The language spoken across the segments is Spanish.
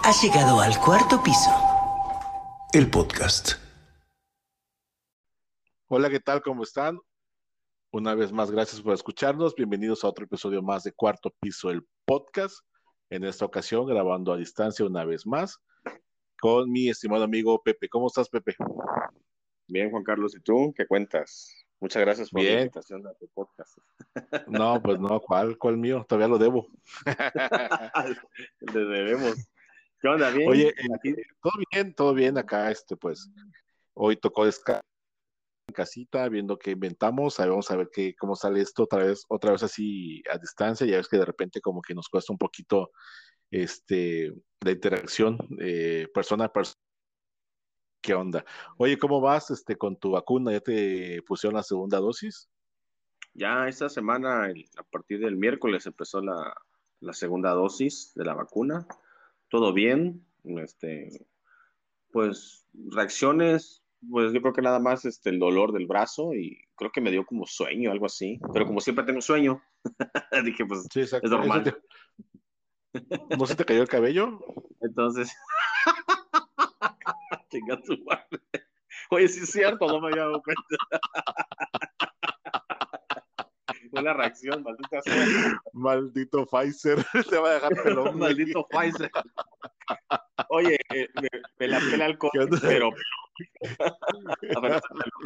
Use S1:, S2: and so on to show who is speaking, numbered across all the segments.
S1: Has llegado al cuarto piso.
S2: El podcast.
S3: Hola, ¿qué tal? ¿Cómo están? Una vez más, gracias por escucharnos. Bienvenidos a otro episodio más de Cuarto Piso, el podcast. En esta ocasión, grabando a distancia una vez más, con mi estimado amigo Pepe. ¿Cómo estás, Pepe?
S4: Bien, Juan Carlos, ¿y tú qué cuentas? Muchas gracias por la
S3: Bien.
S4: invitación a tu podcast.
S3: No, pues no, ¿cuál mío? Todavía lo debo.
S4: Le debemos. ¿Qué onda? ¿Bien?
S3: Oye,
S4: Aquí.
S3: todo bien acá, pues, hoy tocó descansar en casita, viendo qué inventamos. Vamos a ver cómo sale esto otra vez así a distancia. Ya ves que de repente como que nos cuesta un poquito la interacción persona a persona. ¿Qué onda? Oye, ¿cómo vas con tu vacuna? ¿Ya te pusieron la segunda dosis?
S4: Ya esta semana, a partir del miércoles, empezó la segunda dosis de la vacuna. Todo bien. Pues reacciones, pues yo creo que nada más el dolor del brazo y creo que me dio como sueño, algo así. Pero como siempre tengo sueño, dije, pues
S3: Sí,
S4: es
S3: exacto.
S4: normal.
S3: ¿No se te cayó el cabello?
S4: Entonces, chinga tu madre. Oye, sí es cierto, no me había dado cuenta. Fue la reacción, maldita sea.
S3: Maldito Pfizer, te va a dejar pelón, güey.
S4: Maldito Pfizer. Oye, me la pela el
S3: ¿Qué
S4: COVID,
S3: onda?
S4: pero a ver,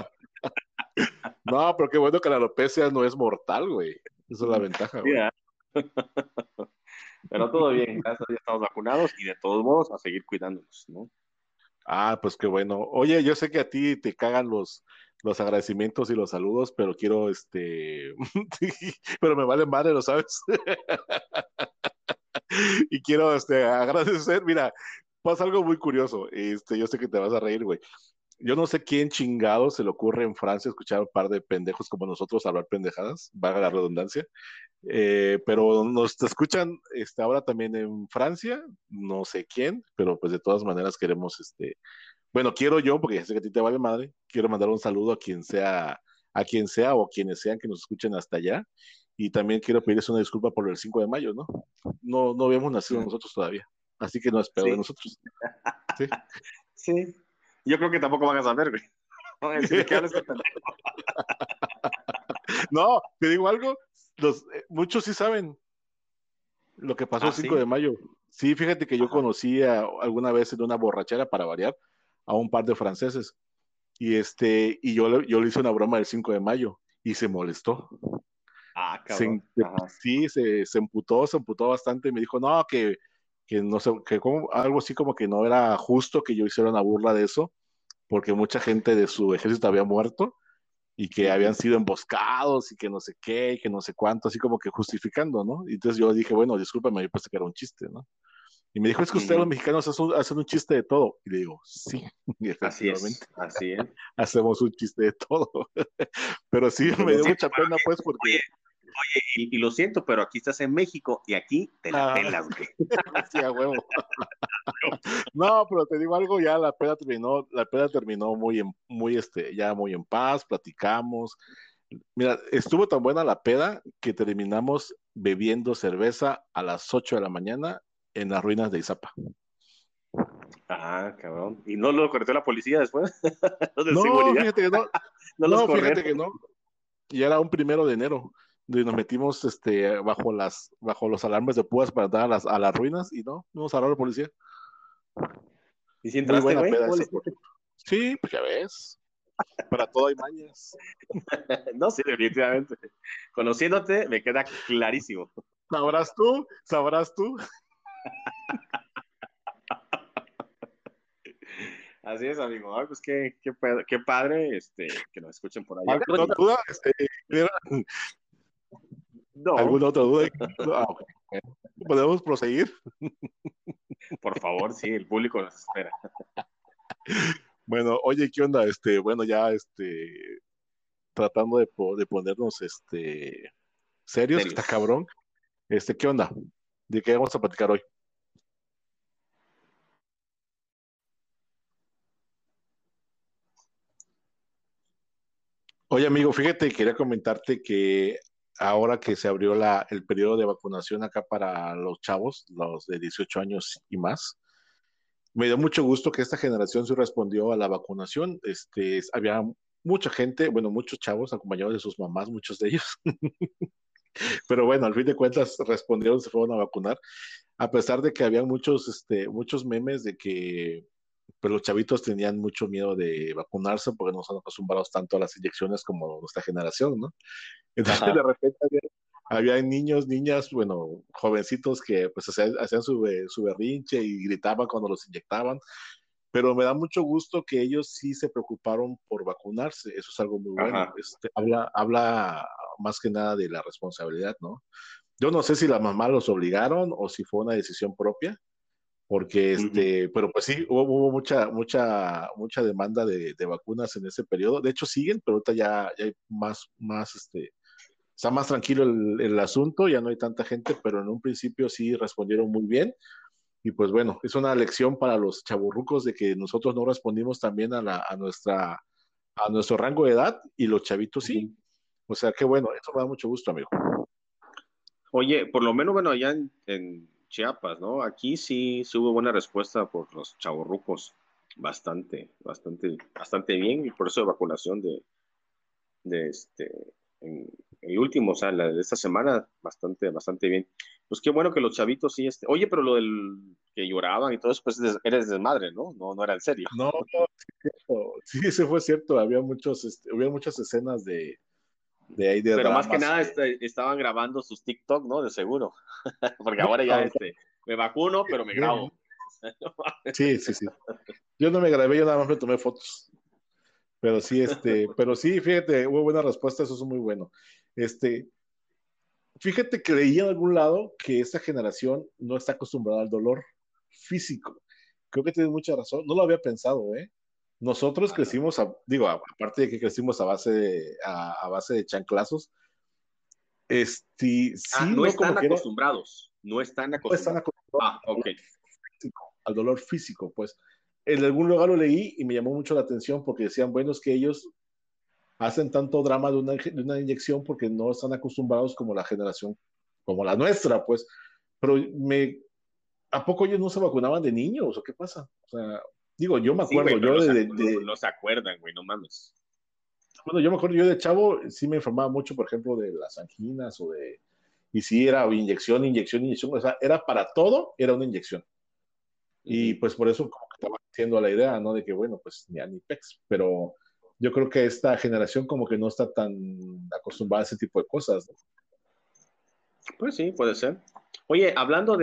S3: No, pero qué bueno que la alopecia no es mortal, güey. Esa es la ventaja, güey.
S4: mira. Pero todo bien, gracias a Dios estamos vacunados y de todos modos a seguir cuidándonos, ¿no?
S3: Ah, pues qué bueno. Oye, yo sé que a ti te cagan los agradecimientos y los saludos, pero quiero, pero me vale madre, ¿lo sabes? Y quiero, agradecer. Mira, pasa algo muy curioso. Yo sé que te vas a reír, güey. Yo no sé quién chingado se le ocurre en Francia escuchar a un par de pendejos como nosotros hablar pendejadas, valga la redundancia. Pero nos te escuchan ahora también en Francia, no sé quién, pero pues de todas maneras queremos, bueno, quiero yo, porque ya sé que a ti te vale madre, quiero mandar un saludo a quien sea o quienes sean que nos escuchen hasta allá. Y también quiero pedirles una disculpa por el 5 de mayo, ¿no? No habíamos nacido nosotros todavía, así que no es pedo de
S4: Sí,
S3: nosotros. Sí.
S4: sí. Yo creo que tampoco van a saber, güey. Van a decir, ¿de qué hablas este pendejo?
S3: No, te digo algo, muchos sí saben lo que pasó
S4: Ah,
S3: el 5 de
S4: sí.
S3: mayo. Sí, fíjate que yo
S4: Ajá.
S3: conocí alguna vez en una borrachera para variar a un par de franceses y yo le hice una broma del 5 de mayo y se molestó.
S4: Ah,
S3: Se,
S4: cabrón. Ajá.
S3: sí, se emputó bastante y me dijo, no, que no sé, algo así como que no era justo que yo hiciera una burla de eso, porque mucha gente de su ejército había muerto y que habían
S4: Ujú.
S3: sido emboscados y que no sé qué, y que no sé cuánto, así como que justificando, ¿no? Y entonces yo dije, bueno, discúlpame, yo pensé que era un chiste, ¿no? Y me dijo, es que ustedes los
S4: Ujú.
S3: mexicanos hacen un chiste de todo. Y le digo, sí,
S4: Así
S3: efectivamente,
S4: es, así es.
S3: hacemos un chiste de todo. Pero sí,
S4: Pues
S3: me
S4: lo
S3: dio
S4: siento,
S3: mucha pena, pues, porque,
S4: y lo siento, pero aquí estás en México y aquí te la
S3: ah,
S4: pelas, güey.
S3: sí, a huevo. No, pero te digo algo, ya la peda terminó ya muy en paz, platicamos. Mira, estuvo tan buena la peda que terminamos bebiendo cerveza a las 8 de la mañana en las ruinas de Izapa.
S4: Ah, cabrón. ¿Y no lo corrió la policía después? Los de
S3: No,
S4: seguridad,
S3: fíjate que no,
S4: no los
S3: no,
S4: corrieron.
S3: fíjate que no. Y era un 1 de enero, donde nos metimos bajo los alarmes de púas para entrar a las ruinas y no nos agarró la policía.
S4: ¿Y si
S3: Muy
S4: entraste,
S3: buena
S4: güey?
S3: peda
S4: ¿Cómo le
S3: esa, por
S4: hiciste?
S3: cierto. Sí, pues ya ves, para todo hay mañas.
S4: No, sí, definitivamente. Conociéndote, me queda clarísimo.
S3: Sabrás tú.
S4: Así es, amigo. Ay, pues qué padre que nos escuchen por allá.
S3: ¿Alguna otra duda?
S4: No,
S3: ¿Alguna otra duda? Ah, ok. Bueno, podemos proseguir.
S4: por favor, sí, el público nos espera.
S3: Bueno, oye, ¿qué onda? Bueno, ya, tratando de ponernos, serios, que está
S4: Serios.
S3: cabrón. ¿Qué onda? ¿De qué vamos a platicar hoy? Oye, amigo, fíjate, quería comentarte que ahora que se abrió el periodo de vacunación acá para los chavos, los de 18 años y más, me dio mucho gusto que esta generación se respondió a la vacunación. Había mucha gente, bueno, muchos chavos acompañados de sus mamás, muchos de ellos. Pero bueno, al fin de cuentas respondieron, se fueron a vacunar, a pesar de que había muchos memes de que pues, los chavitos tenían mucho miedo de vacunarse porque no están acostumbrados tanto a las inyecciones como nuestra generación, ¿no? Entonces de
S4: Ajá.
S3: repente había niños, niñas, bueno, jovencitos que pues hacían su berrinche y gritaban cuando los inyectaban, pero me da mucho gusto que ellos sí se preocuparon por vacunarse, eso es algo muy bueno.
S4: Ajá.
S3: Habla más que nada de la responsabilidad, ¿no? Yo no sé si las mamás los obligaron o si fue una decisión propia, porque
S4: Ujú.
S3: pero pues sí, hubo mucha demanda de vacunas en ese periodo. De hecho siguen, pero ahorita ya hay está más tranquilo el asunto, ya no hay tanta gente, pero en un principio sí respondieron muy bien. Y pues bueno, es una lección para los chaburrucos de que nosotros no respondimos también a nuestro rango de edad y los chavitos sí.
S4: Ujú.
S3: O sea, qué bueno, eso me da mucho gusto, amigo.
S4: Oye, por lo menos, bueno, allá en Chiapas, ¿no? Aquí sí hubo buena respuesta por los chavorrucos. Bastante, bastante, bastante bien. Y por eso de vacunación de en el último, o sea, la de esta semana, bastante, bastante bien. Pues qué bueno que los chavitos sí, oye, pero lo del que lloraban y todo eso, pues eres desmadre, ¿no? No, no era en serio.
S3: No, sí, eso fue cierto. Había muchas escenas de ahí de
S4: Pero más que
S3: dramas.
S4: nada estaban grabando sus TikTok, ¿no? De seguro. Porque ahora ya
S3: No,
S4: me vacuno, pero me grabo.
S3: sí, sí, sí. Yo no me grabé, yo nada más me tomé fotos. Pero sí, fíjate, hubo buena respuesta, eso es muy bueno. Este, Fíjate que leí en algún lado que esta generación no está acostumbrada al dolor físico. Creo que tienes mucha razón. No lo había pensado, ¿eh? Nosotros crecimos, aparte de que crecimos a base de chanclazos,
S4: Ah,
S3: sí,
S4: no
S3: no
S4: están
S3: como quiera,
S4: acostumbrados. No están
S3: no están
S4: acostumbrados.
S3: acostumbrados
S4: Ah, ok.
S3: al dolor físico, pues. En algún lugar lo leí y me llamó mucho la atención porque decían, bueno, es que ellos hacen tanto drama de una inyección porque no están acostumbrados como la generación, como la nuestra, pues. Pero ¿a poco ellos no se vacunaban de niños o qué pasa? O sea, digo, yo me
S4: Sí,
S3: acuerdo,
S4: güey, pero no se acuerdan, güey, no mames.
S3: bueno, yo me acuerdo, yo de chavo sí me informaba mucho, por ejemplo, de las anginas y sí era inyección, inyección, inyección, o sea, era para todo, era una inyección. Y
S4: Ujú.
S3: pues por eso como que estaba haciendo la idea, ¿no? De que, bueno, pues ni pex, pero yo creo que esta generación como que no está tan acostumbrada a ese tipo de cosas, ¿no?
S4: Pues sí, puede ser. Oye, hablando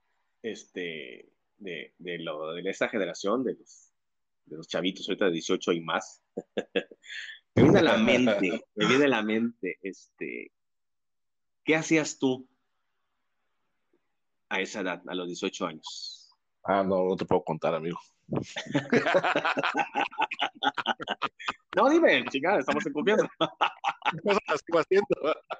S4: de esta generación, de los chavitos ahorita de 18 y más, me viene a la mente, ¿qué hacías tú a esa edad, a los 18 años?
S3: Ah, no, no te puedo contar, amigo.
S4: No, dime, chingada, estamos en confianza.
S3: Las sigo haciendo.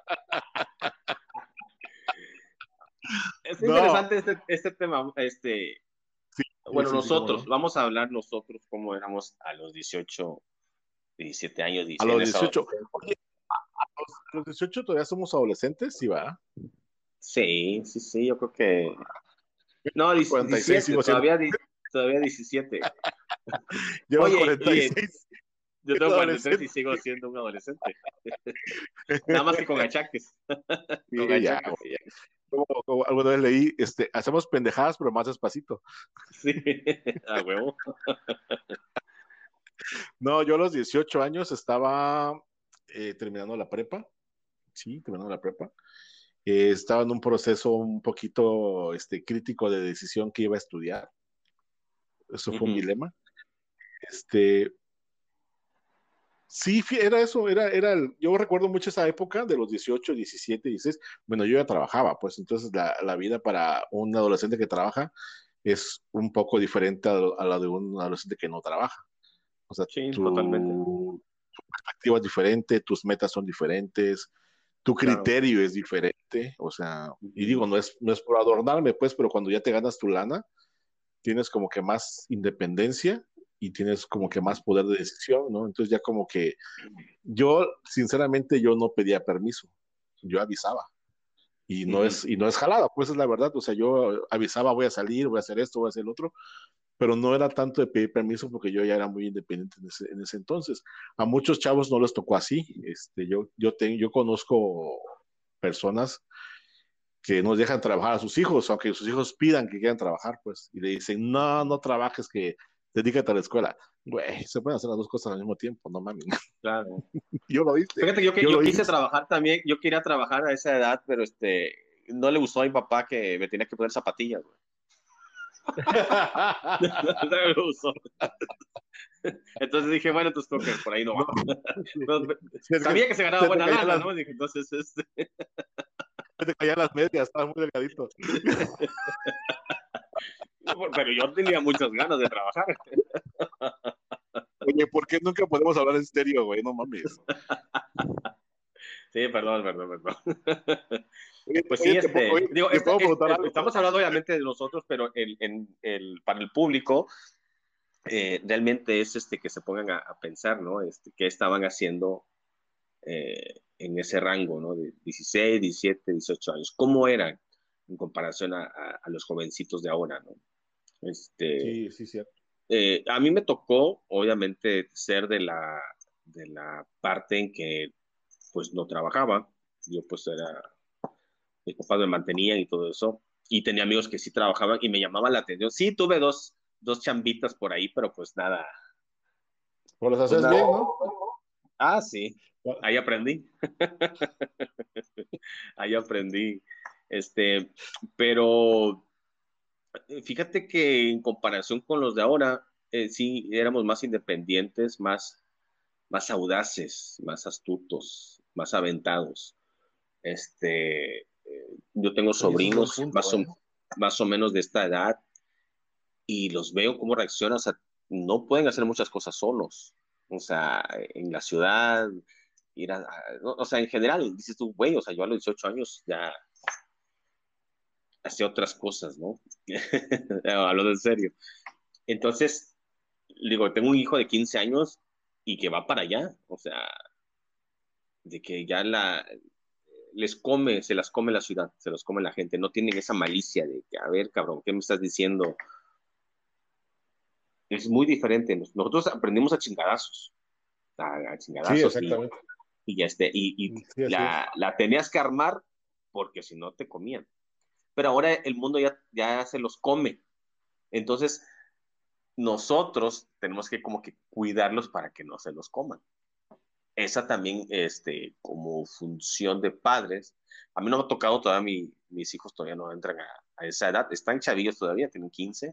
S4: Es
S3: No,
S4: interesante este tema,
S3: sí, sí,
S4: bueno,
S3: sí, sí, cómo
S4: nosotros,
S3: no.
S4: vamos a hablar nosotros cómo éramos a los 18, 17 años,
S3: A
S4: en
S3: los
S4: esa
S3: 18,
S4: adolescencia.
S3: oye, a los 18 todavía somos adolescentes, sí, va.
S4: Sí, sí, sí, yo creo que... No,
S3: 46
S4: 17,
S3: sigo siendo,
S4: todavía 17.
S3: llevo
S4: Oye,
S3: 46
S4: yo tengo
S3: siendo
S4: 43 y
S3: adolescente.
S4: sigo siendo un adolescente. Nada más que con achaques. Con
S3: Sí, ya,
S4: achaques.
S3: güey, ya. Como alguna vez leí, hacemos pendejadas, pero más despacito.
S4: Sí, a huevo.
S3: No, yo a los 18 años estaba terminando la prepa, sí, terminando la prepa. Estaba en un proceso un poquito crítico de decisión que iba a estudiar. Eso fue un
S4: Ujú,
S3: dilema. Este, sí, era eso, yo recuerdo mucho esa época de los 18, 17, 16. Bueno, yo ya trabajaba, pues entonces la vida para un adolescente que trabaja es un poco diferente a la de un adolescente que no trabaja. O sea,
S4: sí, totalmente.
S3: tu perspectiva es diferente, tus metas son diferentes, tu
S4: Claro.
S3: criterio es diferente, o sea, y
S4: Ujú,
S3: digo, no es por adornarme, pues, pero cuando ya te ganas tu lana, tienes como que más independencia y tienes como que
S4: ujú,
S3: más poder de decisión, ¿no? Entonces ya como que sinceramente, yo no pedía permiso, yo avisaba.
S4: ujú.
S3: Y no es jalada, pues es la verdad. O sea, yo avisaba, voy a salir, voy a hacer esto, voy a hacer el otro. pero no era tanto de pedir permiso porque yo ya era muy independiente en ese entonces. A muchos chavos no les tocó así. Yo conozco personas que no dejan trabajar a sus hijos, aunque sus hijos pidan que quieran trabajar, pues, y le dicen, no, no trabajes, que dedícate a la escuela. Güey, se pueden hacer las dos cosas al mismo tiempo, no mames.
S4: Claro.
S3: Yo lo hice.
S4: Fíjate, yo
S3: lo
S4: quise
S3: hice.
S4: trabajar también, yo quería trabajar a esa edad, pero no le gustó a mi papá que me tenía que poner zapatillas, güey. No me gustó. Entonces dije, bueno, entonces creo que por ahí no va. Sabía que se ganaba buena lana, ¿no? Dije, entonces,
S3: te caían las medias, estaba muy delgadito.
S4: Pero yo tenía muchas ganas de trabajar.
S3: Oye, ¿por qué nunca podemos hablar en serio, güey? No mames.
S4: Sí, perdón.
S3: Oye,
S4: Pues sí, digo,
S3: ¿te puedo preguntar algo?
S4: estamos hablando obviamente de nosotros, pero para el público realmente es que se pongan a pensar, ¿no? Qué estaban haciendo en ese rango, ¿no? De 16, 17, 18 años. ¿Cómo eran en comparación a los jovencitos de ahora, ¿no?
S3: Sí, cierto.
S4: A mí me tocó, obviamente, ser de la parte en que, pues, no trabajaba. Yo, pues, mis papás me mantenían y todo eso. Y tenía amigos que sí trabajaban y me llamaban la atención. Sí, tuve dos chambitas por ahí, pero pues nada.
S3: Pues las
S4: Pues
S3: haces
S4: nada.
S3: bien, ¿no?
S4: Ah, sí. Ahí aprendí. Ahí aprendí. Pero fíjate que en comparación con los de ahora, sí éramos más independientes, más audaces, más astutos, más aventados. Yo tengo
S3: Oye, eso es buen
S4: sobrinos
S3: punto, ¿eh?
S4: más o menos de esta edad y los veo cómo reaccionan. O sea, no pueden hacer muchas cosas solos. O sea, en la ciudad, no, o sea, en general, dices tú, güey, o sea, yo a los 18 años ya hacía otras cosas, ¿no? Hablo de en serio. Entonces, digo, tengo un hijo de 15 años y que va para allá. O sea, de que ya se las come la ciudad, se los come la gente, no tienen esa malicia de que, a ver, cabrón, ¿qué me estás diciendo? Es muy diferente. Nosotros aprendimos a chingadazos, a
S3: Sí,
S4: chingadazos
S3: exactamente.
S4: y
S3: Sí, así es.
S4: la tenías que armar porque si no te comían. Pero ahora el mundo ya se los come. Entonces, nosotros tenemos que como que cuidarlos para que no se los coman. Esa también, como función de padres. A mí no me ha tocado todavía, mis hijos todavía no entran a esa edad, están chavillos todavía, tienen 15,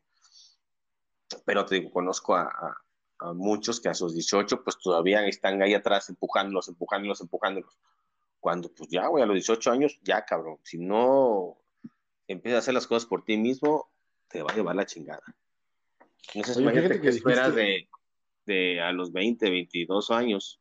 S4: pero te digo, conozco a muchos que a sus 18 pues todavía están ahí atrás empujándolos. Cuando pues ya, güey, a los 18 años, ya cabrón, si no empiezas a hacer las cosas por ti mismo, te va a llevar la chingada. Entonces
S3: Oye,
S4: imagínate
S3: fíjate
S4: qué
S3: que
S4: esperas
S3: dijiste,
S4: de a los 20, 22 años,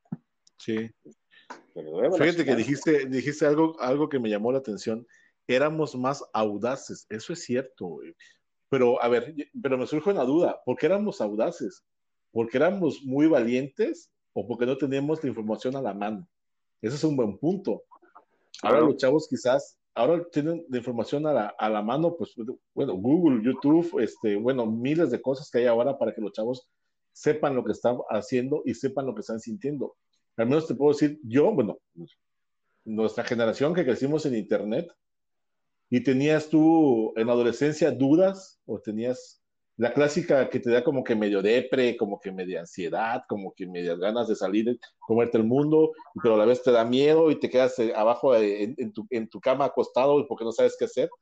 S3: sí,
S4: pero luego la
S3: fíjate que
S4: chingada.
S3: dijiste algo que me llamó la atención. Éramos más audaces, eso es cierto, güey. Pero, a ver, pero me surge una duda, ¿por qué éramos audaces? ¿Porque éramos muy valientes o porque no teníamos la información a la mano? Ese es un buen punto. Ahora los
S4: Claro.
S3: chavos quizás, ahora tienen la información a la mano, pues bueno, Google, YouTube, bueno, miles de cosas que hay ahora para que los chavos sepan lo que están haciendo y sepan lo que están sintiendo. Al menos te puedo decir, yo, bueno, nuestra generación que crecimos en Internet, ¿y tenías tú en adolescencia dudas o tenías la clásica que te da como que medio depre, como que media ansiedad, como que medias ganas de salir, comerte el mundo, pero a la vez te da miedo y te quedas abajo en tu cama acostado porque no sabes qué hacer?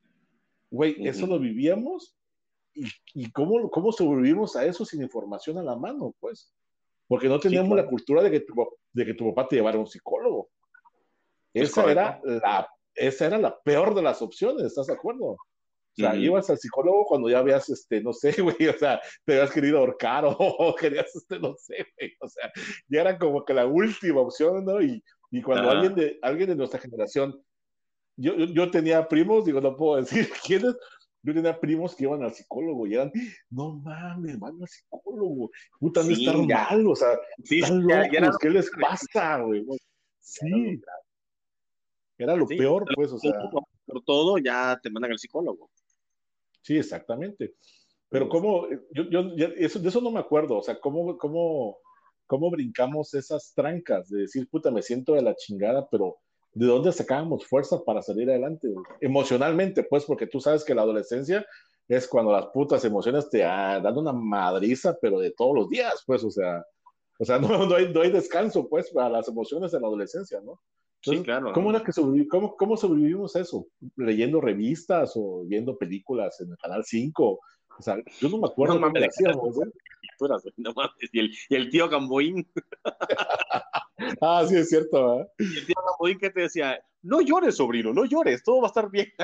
S3: Güey, eso
S4: Uh-huh.
S3: lo vivíamos y cómo sobrevivimos a eso sin información a la mano, pues. Porque no
S4: Sí,
S3: teníamos la
S4: claro.
S3: cultura de que tu papá te llevara a un psicólogo.
S4: Es
S3: Esa era
S4: correcto.
S3: esa era la peor de las opciones, ¿estás de acuerdo? O sea,
S4: Uh-huh.
S3: ibas al psicólogo cuando ya habías, no sé, güey, o sea, te habías querido ahorcar o querías, no sé, güey, o sea, ya era como que la última opción, ¿no? Y cuando
S4: Ajá.
S3: alguien de nuestra generación, yo tenía primos, digo, no puedo decir quiénes, yo tenía primos que iban al psicólogo y eran, no mames, van al psicólogo, puta, han de estar
S4: Sí, ya.
S3: mal, o sea,
S4: Sí,
S3: están
S4: ya era
S3: locos,
S4: lo
S3: ¿qué les
S4: grave.
S3: pasa, güey?
S4: Ya era lo
S3: Sí,
S4: grave.
S3: era lo
S4: Sí,
S3: peor, pues, o sea,
S4: por todo ya te mandan al psicólogo.
S3: sí, exactamente. Pero cómo, de eso no me acuerdo, o sea, cómo brincamos esas trancas de decir, puta, me siento de la chingada, pero ¿de dónde sacábamos fuerza para salir adelante? Emocionalmente, pues, porque tú sabes que la adolescencia es cuando las putas emociones te dan una madriza, pero de todos los días, pues, o sea, no hay descanso, pues, para las emociones de la adolescencia, ¿no?
S4: Sí,
S3: Entonces,
S4: claro,
S3: ¿cómo
S4: ¿no?
S3: era que cómo sobrevivimos eso? ¿Leyendo revistas o viendo películas en el Canal 5? O sea, yo no me
S4: No
S3: acuerdo cómo
S4: mames,
S3: lo
S4: de canal
S3: hacíamos, ¿eh?
S4: caricaturas, güey, no mames. Y el tío Gamboín,
S3: Ah, sí, es cierto, ¿eh?
S4: el tío Gamboín que te decía, no llores, sobrino, no llores, todo va a estar bien.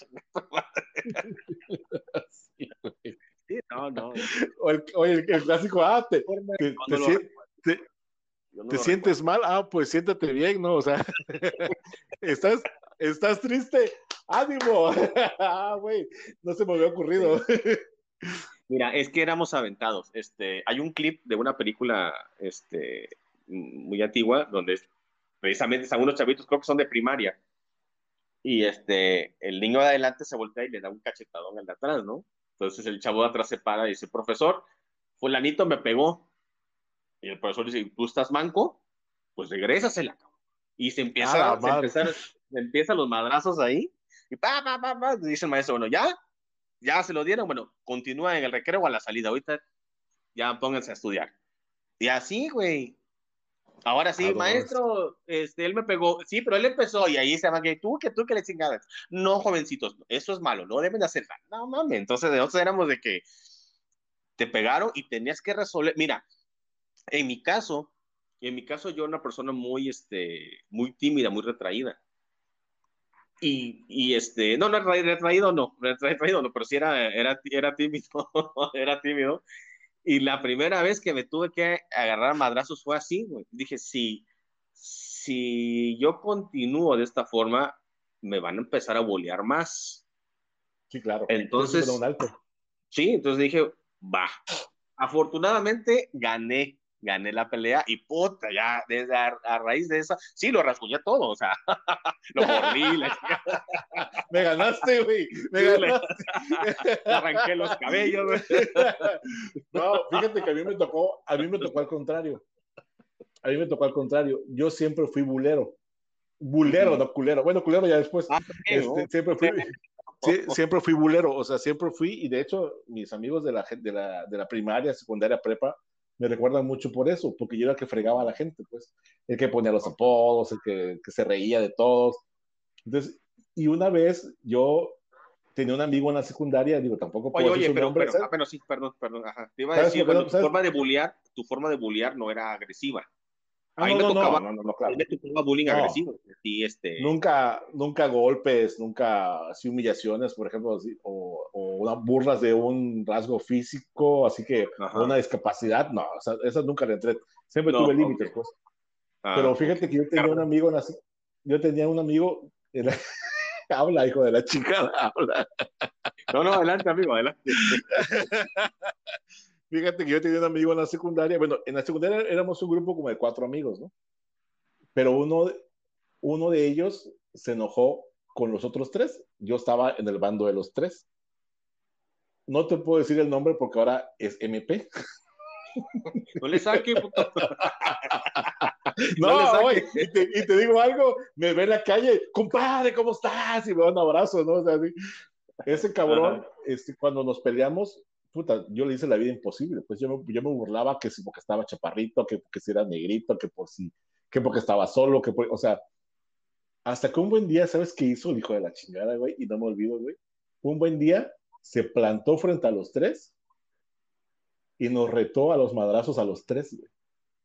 S3: Sí, güey.
S4: Sí, no, no,
S3: O el clásico, te,
S4: yo
S3: te,
S4: no lo
S3: sien-
S4: recuerdo,
S3: te,
S4: yo no
S3: te
S4: lo
S3: sientes
S4: recuerdo.
S3: mal, pues siéntate bien, ¿no? O sea, estás, estás triste, ánimo. Güey, no se me había ocurrido.
S4: Sí. Mira, es que éramos aventados. Hay un clip de una película, muy antigua, donde precisamente están unos chavitos, creo que son de primaria, y el niño de adelante se voltea y le da un cachetadón al de atrás, ¿no? Entonces el chavo de atrás se para y dice, profesor, fulanito me pegó. Y el profesor dice, ¿tú estás manco? Pues regrésasela. Y
S3: A la madre.
S4: se empiezan los madrazos ahí, y dice el maestro, bueno, ya se lo dieron, bueno, continúa en el recreo o a la salida, ahorita ya pónganse a estudiar. Y así, güey. Ahora
S3: Ah,
S4: sí,
S3: no mames.
S4: maestro, él me pegó, sí, pero él empezó y ahí se va que tú que le chingadas. No, jovencitos, eso es malo, no deben de hacer nada. No mames, entonces nosotros éramos de que te pegaron y tenías que resolver. Mira, en mi caso, yo era una persona muy tímida, muy retraída. No, no, retraído no, pero sí era tímido, era tímido. Y la primera vez que me tuve que agarrar madrazos fue así, güey. Dije, si yo continúo de esta forma, me van a empezar a bolear más.
S3: Sí, claro. Tienes que poner un
S4: Entonces,
S3: alto.
S4: sí, entonces dije, va. Afortunadamente gané la pelea y puta, ya desde a raíz de esa, sí, lo rasguñé todo, o sea, lo mordí,
S3: Me ganaste, güey. Me
S4: sí,
S3: ganaste.
S4: le arranqué los cabellos, güey.
S3: No, fíjate que a mí me tocó al contrario. A mí me tocó al contrario. Yo siempre fui bulero. Bulero,
S4: Ujú.
S3: no culero. Bueno, culero ya después.
S4: Ah, también, ¿no?
S3: Siempre fui bulero. O sea, siempre fui. Y de hecho, mis amigos de la primaria, secundaria, prepa, me recuerdan mucho por eso, porque yo era el que fregaba a la gente, pues. El que ponía los apodos, el que se reía de todos. Entonces, y una vez yo tenía un amigo en la secundaria, digo, tampoco puedo decir
S4: Oye,
S3: su nombre, ¿sabes?
S4: bueno, sí, perdón, ajá. Te iba a
S3: ¿Sabes
S4: decir,
S3: por qué
S4: bueno,
S3: no? ¿Sabes?
S4: tu forma de bullear no era agresiva.
S3: Ah,
S4: A mí
S3: no,
S4: me
S3: no,
S4: tocaba,
S3: no, no, no, no,
S4: a mí
S3: claro.
S4: me tocaba bullying
S3: No,
S4: agresivo. Sí,
S3: nunca golpes, nunca así humillaciones, por ejemplo, o una burlas de un rasgo físico, así que, o una
S4: ajá.
S3: discapacidad, no, o sea, esas nunca le entré. Siempre
S4: No,
S3: tuve
S4: ok.
S3: límites, pues. Pero
S4: Ok.
S3: fíjate que yo tenía un amigo, habla, hijo de la chica, habla.
S4: No, no, adelante, amigo, adelante.
S3: Fíjate que yo tenía un amigo en la secundaria, bueno, en la secundaria éramos un grupo como de 4 amigos, ¿no? Pero uno de ellos se enojó con los otros tres. Yo estaba en el bando de los tres. No te puedo decir el nombre porque ahora es MP.
S4: No le saque, puto. No le
S3: No, güey,
S4: saque.
S3: y te digo algo, me ve en la calle, compadre, ¿cómo estás? Y me da un abrazo, ¿no? O sea, sí. Ese cabrón,
S4: Ajá.
S3: cuando nos peleamos, puta, yo le hice la vida imposible. Pues yo me burlaba que si porque estaba chaparrito, que porque si era negrito, que porque estaba solo, o sea, hasta que un buen día, ¿sabes qué hizo el hijo de la chingada, güey? Y no me olvido, güey. Un buen día se plantó frente a los tres y nos retó a los madrazos a los tres, güey.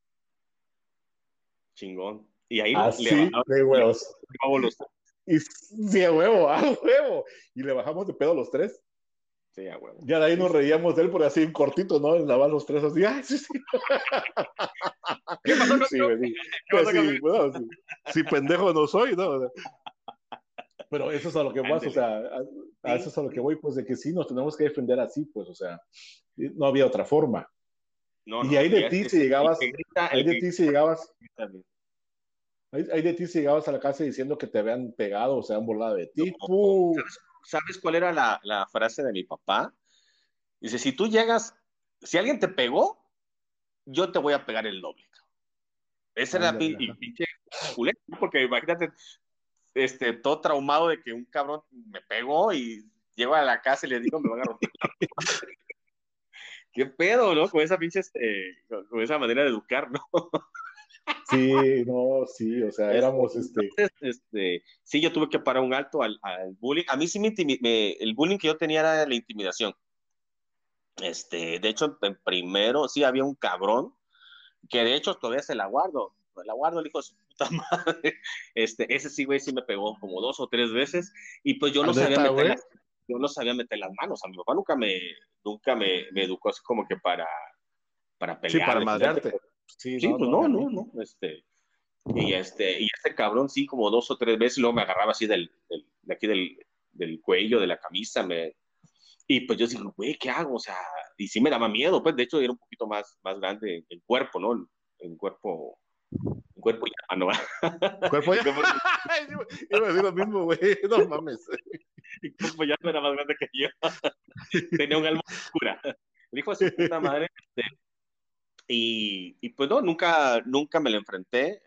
S4: Chingón. Y ahí
S3: Así de
S4: le
S3: huevos.
S4: bajamos los.
S3: Y sí, a huevo, a huevo. Y le bajamos de pedo a los tres.
S4: Sí, a huevo.
S3: Ya de ahí
S4: Sí,
S3: nos
S4: sí.
S3: reíamos de él por así en cortito, ¿no? En lavar los tres así. Ay, sí, sí.
S4: ¿Qué pasó,
S3: Sí,
S4: campeón?
S3: me di.
S4: ¿Qué
S3: Pues
S4: pasó,
S3: sí,
S4: campeón?
S3: bueno, sí. Sí, pendejo no soy, ¿no? Pero eso es a lo que vas, o
S4: Ándele.
S3: sea, a eso
S4: Sí,
S3: es a lo que
S4: sí.
S3: voy, pues de que sí, nos tenemos que defender así, pues, o sea, no había otra forma.
S4: No,
S3: Y
S4: no.
S3: ahí de
S4: Y
S3: ti si llegabas, ahí
S4: el
S3: de
S4: que
S3: ti si llegabas,
S4: grita bien.
S3: ahí de ti si llegabas a la casa diciendo que te habían pegado o se han burlado de
S4: No.
S3: ti, ¡pum!
S4: ¿Sabes cuál era la frase de mi papá? Dice, si tú llegas, si alguien te pegó, yo te voy a pegar el doble. Ese era
S3: Ándale,
S4: el
S3: ajá.
S4: pinche culero, porque imagínate, todo traumado de que un cabrón me pegó y llego a la casa y le digo, me van a romper. ¿Qué pedo, no? Con esa pinche, con esa manera de educar, ¿no?
S3: Sí, no, sí, o sea, éramos
S4: Entonces, sí, yo tuve que parar un alto al bullying. A mí sí el bullying que yo tenía era la intimidación. De hecho, en primero sí había un cabrón que de hecho todavía se la guardo el hijo de su puta madre. Ese sí, güey, sí me pegó como 2 o 3 veces y pues
S3: ¿a neta, güey?
S4: yo no sabía meter las manos. A mi papá nunca me educó así como que para
S3: Sí,
S4: pelear,
S3: para
S4: defenderte.
S3: madrearte. Sí,
S4: Sí,
S3: no,
S4: pues
S3: no, ni
S4: no,
S3: a mí.
S4: no, no. Y este cabrón sí, como 2 o 3 veces, y luego me agarraba así de aquí del cuello, de la camisa, y pues yo digo, güey, ¿qué hago? O sea, y sí me daba miedo, pues de hecho era un poquito más grande el cuerpo, ¿no? El cuerpo, el cuerpo ya, ¿no?
S3: ¿Cuerpo
S4: El
S3: ya?
S4: cuerpo,
S3: Iba a decir lo mismo, güey. No mames.
S4: el cuerpo ya no era más grande que yo, tenía un alma oscura. El hijo de su puta madre, y pues no, nunca me lo enfrenté,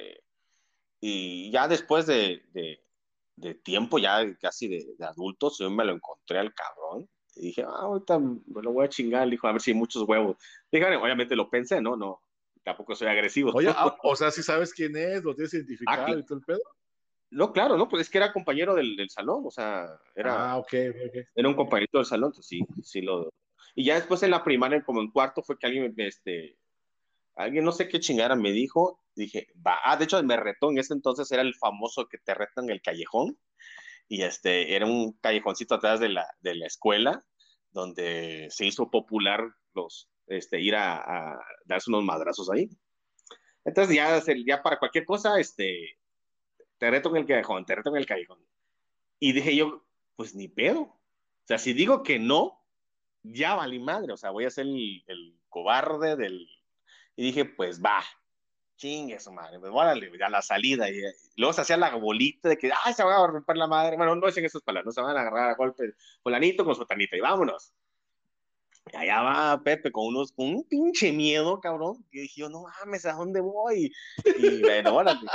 S4: y ya después de tiempo, ya casi de adultos, yo me lo encontré al cabrón. Y dije, ahorita me lo voy a chingar. Dijo, a ver si hay muchos huevos. Dije, obviamente lo pensé, ¿no? No, tampoco soy agresivo.
S3: Oye, o sea, si sabes quién es, lo tienes
S4: Ah,
S3: identificado y todo el pedo.
S4: no, claro, ¿no? Pues es que era compañero del salón, o sea,
S3: Ah, ok, ok.
S4: era un compañero del salón, entonces sí lo... Y ya después en la primaria, como en cuarto, fue que alguien no sé qué chingada me dijo, dije, va, de hecho me retó, en ese entonces era el famoso que te retan en el callejón, y era un callejoncito atrás de la escuela, donde se hizo popular ir a darse unos madrazos ahí. Entonces ya para cualquier cosa, te reto en el callejón, te reto en el callejón. Y dije yo, pues ni pedo. O sea, si digo que no, ya valí madre, o sea, voy a ser el cobarde del... Y dije, pues va, chingue su madre, pues órale, ya la salida. Y luego se hacía la bolita de que, ay, se va a romper la madre. Bueno, no dicen esas palabras, no se van a agarrar a golpes, fulanito con su tanita, y vámonos. Y allá va Pepe con un pinche miedo, cabrón. Y dije yo, no mames, ¿a dónde voy? Y bueno, órale,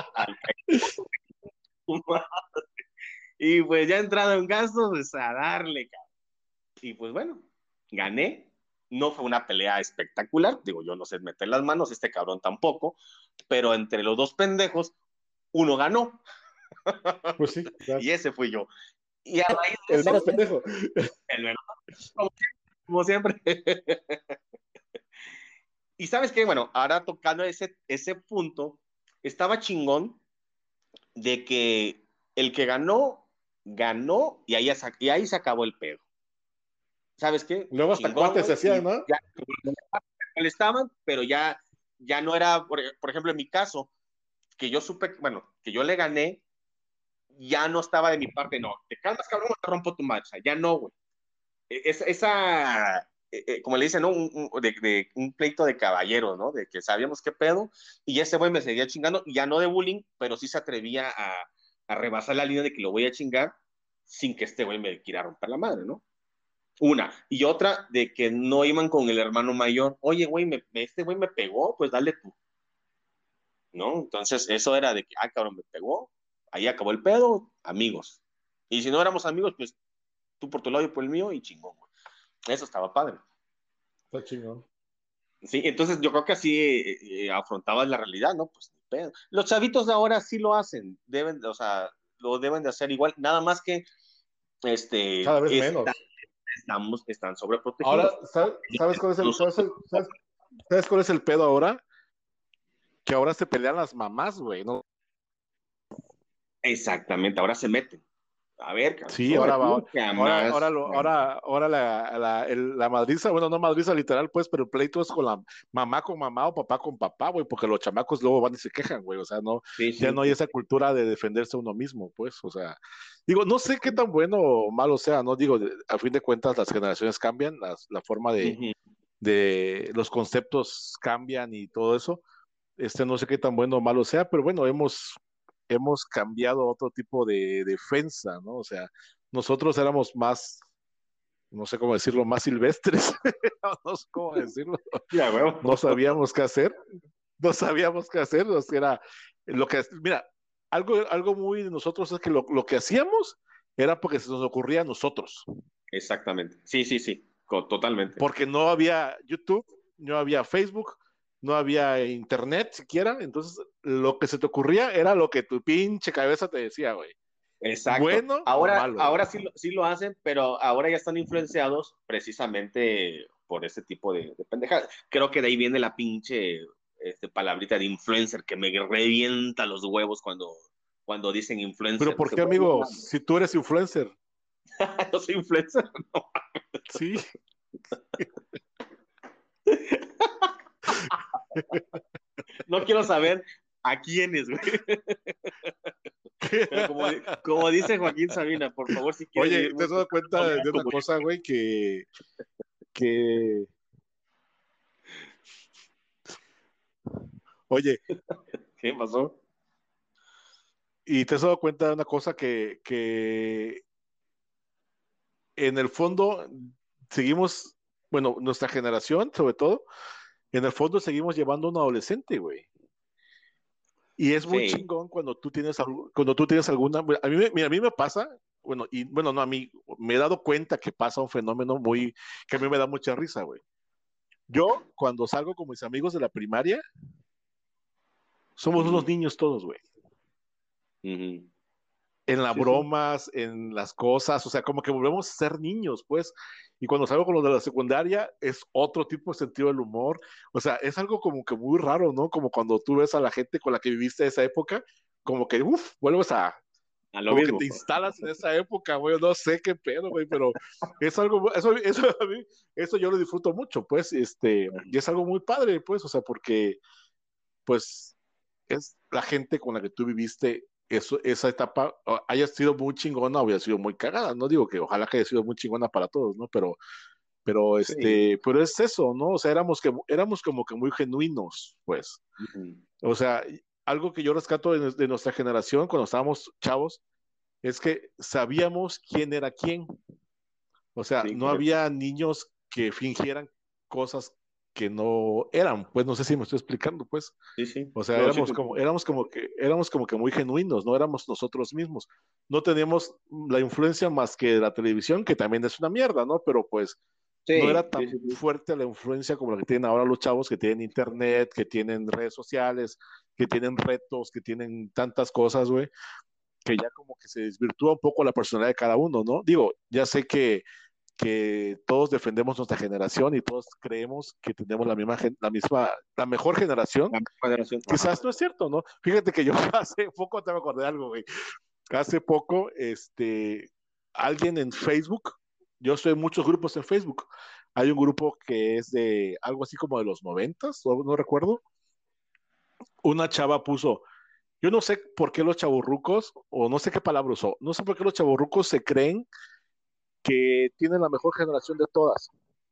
S4: y pues ya entrado en gastos, pues a darle, cabrón. Y pues bueno, gané. No fue una pelea espectacular, digo, yo no sé meter las manos, este cabrón tampoco, pero entre los dos pendejos, uno ganó.
S3: Pues sí,
S4: Y
S3: gracias.
S4: ese fui yo. Y a raíz de
S3: El menos
S4: eso,
S3: pendejo.
S4: el menor, como siempre. Y sabes qué, bueno, ahora tocando ese punto, estaba chingón de que el que ganó, ganó y ahí se acabó el pedo. ¿Sabes qué?
S3: Luego hasta
S4: Chingón,
S3: cuates se
S4: güey.
S3: hacían,
S4: Y
S3: ¿no?
S4: ya estaban, pero ya no era, por ejemplo, en mi caso, que yo supe, bueno, que yo le gané, ya no estaba de mi parte, no. Te calmas, cabrón, o te rompo tu marcha. Ya no, güey. Como le dicen, ¿no? De un pleito de caballeros, ¿no? De que sabíamos qué pedo, y ese güey me seguía chingando, ya no de bullying, pero sí se atrevía a rebasar la línea de que lo voy a chingar sin que este güey me quiera romper la madre, ¿no? Una. Y otra, de que no iban con el hermano mayor. Oye, güey, este güey me pegó, pues dale tú, ¿no? Entonces, eso era de que, cabrón, me pegó, ahí acabó el pedo, amigos. Y si no éramos amigos, pues tú por tu lado y por el mío, y chingón, güey. Eso estaba padre.
S3: Está chingón.
S4: Sí, entonces yo creo que así afrontabas la realidad, ¿no? Pues ni pedo. Los chavitos de ahora sí lo hacen, o sea, lo deben de hacer igual, nada más que
S3: Cada vez
S4: está-
S3: menos.
S4: están
S3: Ahora,
S4: sobreprotegidos.
S3: ¿sabes cuál es el,
S4: Nosotros,
S3: sabes cuál es el pedo ahora? Que ahora se pelean las mamás, güey, ¿no?
S4: exactamente, ahora se meten. A ver, cabrón,
S3: Sí,
S4: no,
S3: ahora va,
S4: nunca
S3: ahora,
S4: más.
S3: ahora la madriza, bueno, no madriza literal, pues, pero el pleito es con la mamá con mamá o papá con papá, güey, porque los chamacos luego van y se quejan, güey, o sea, no,
S4: Sí,
S3: ya
S4: sí,
S3: no hay esa cultura de defenderse uno mismo, pues, o sea, digo, no sé qué tan bueno o malo sea, no digo, a fin de cuentas las generaciones cambian, la forma
S4: ujú.
S3: de los conceptos cambian y todo eso, no sé qué tan bueno o malo sea, pero bueno, hemos cambiado a otro tipo de defensa, ¿no? O sea, nosotros éramos más, no sé cómo decirlo, más silvestres, no sé cómo decirlo,
S4: Ya, huevo.
S3: no sabíamos qué hacer, o sea, era lo que, mira, algo muy de nosotros es que lo que hacíamos era porque se nos ocurría a nosotros,
S4: Exactamente. Sí, totalmente.
S3: porque no había YouTube, no había Facebook, no había internet siquiera, entonces lo que se te ocurría era lo que tu pinche cabeza te decía, güey.
S4: Exacto.
S3: Bueno o
S4: Ahora,
S3: malo,
S4: ahora
S3: güey.
S4: sí lo hacen, pero ahora ya están influenciados precisamente por ese tipo de pendejadas. Creo que de ahí viene la pinche palabrita de influencer que me revienta los huevos cuando dicen
S3: Pero
S4: influencer.
S3: ¿por
S4: Dice,
S3: qué,
S4: güey, no
S3: amigo?
S4: mames,
S3: Si tú eres influencer,
S4: yo soy influencer.
S3: sí.
S4: No quiero saber a quiénes, güey. Pero como dice Joaquín Sabina, por favor, si quieres
S3: Oye,
S4: vivir
S3: ¿te has
S4: mucho,
S3: dado
S4: no
S3: cuenta
S4: vivas
S3: de una
S4: como yo.
S3: cosa, güey? Que, oye,
S4: ¿Qué pasó?
S3: y te has dado cuenta de una cosa que en el fondo seguimos, bueno, nuestra generación, sobre todo, en el fondo seguimos llevando a un adolescente, güey. Y es muy
S4: Sí.
S3: chingón cuando tú tienes alguna, a mí, mira, a mí me pasa, bueno, y bueno, no a mí, me he dado cuenta que pasa un fenómeno muy, que a mí me da mucha risa, güey. Yo, cuando salgo con mis amigos de la primaria, somos unos
S4: Ujú,
S3: niños todos, güey.
S4: ujú.
S3: En las
S4: Sí, sí.
S3: bromas, en las cosas, o sea, como que volvemos a ser niños, pues. Y cuando salgo con los de la secundaria, es otro tipo de sentido del humor. O sea, es algo como que muy raro, ¿no? Como cuando tú ves a la gente con la que viviste esa época, como que, uff, vuelves a,
S4: A lo
S3: como que te
S4: mismo.
S3: instalas en esa época, güey, no sé qué pedo, güey, pero es algo, eso a mí, eso yo lo disfruto mucho, pues, y es algo muy padre, pues, o sea, porque, pues, es la gente con la que tú viviste esa etapa, haya sido muy chingona o haya sido muy cagada, no digo que ojalá que haya sido muy chingona para todos, ¿no?
S4: Sí.
S3: Pero es eso, ¿no? O sea, éramos como que muy genuinos, pues.
S4: Ujú.
S3: O sea, algo que yo rescato de nuestra generación cuando estábamos chavos es que sabíamos quién era quién. O sea,
S4: Sí,
S3: no
S4: correcto.
S3: había niños que fingieran cosas que no eran, pues no sé si me estoy explicando, pues.
S4: Sí, sí.
S3: O sea,
S4: No, sí te entiendo.
S3: éramos como que muy genuinos, no éramos nosotros mismos. No teníamos la influencia más que de la televisión, que también es una mierda, ¿no? Pero pues no era
S4: Sí, sí,
S3: tan
S4: sí, sí.
S3: fuerte la influencia como la que tienen ahora los chavos que tienen internet, que tienen redes sociales, que tienen retos, que tienen tantas cosas, güey, que ya como que se desvirtúa un poco la personalidad de cada uno, ¿no? Digo, ya sé que todos defendemos nuestra generación y todos creemos que tenemos la mejor generación.
S4: La generación. Ajá.
S3: Quizás no es cierto, ¿no? Fíjate que yo hace poco te me acordé de algo, güey. Hace poco, alguien en Facebook, yo estoy en muchos grupos en Facebook. Hay un grupo que es de algo así como de los noventas, no recuerdo. Una chava puso, yo no sé por qué los chavorrucos, o no sé qué palabra usó, no sé por qué los chavorrucos se creen que tienen la mejor generación de todas.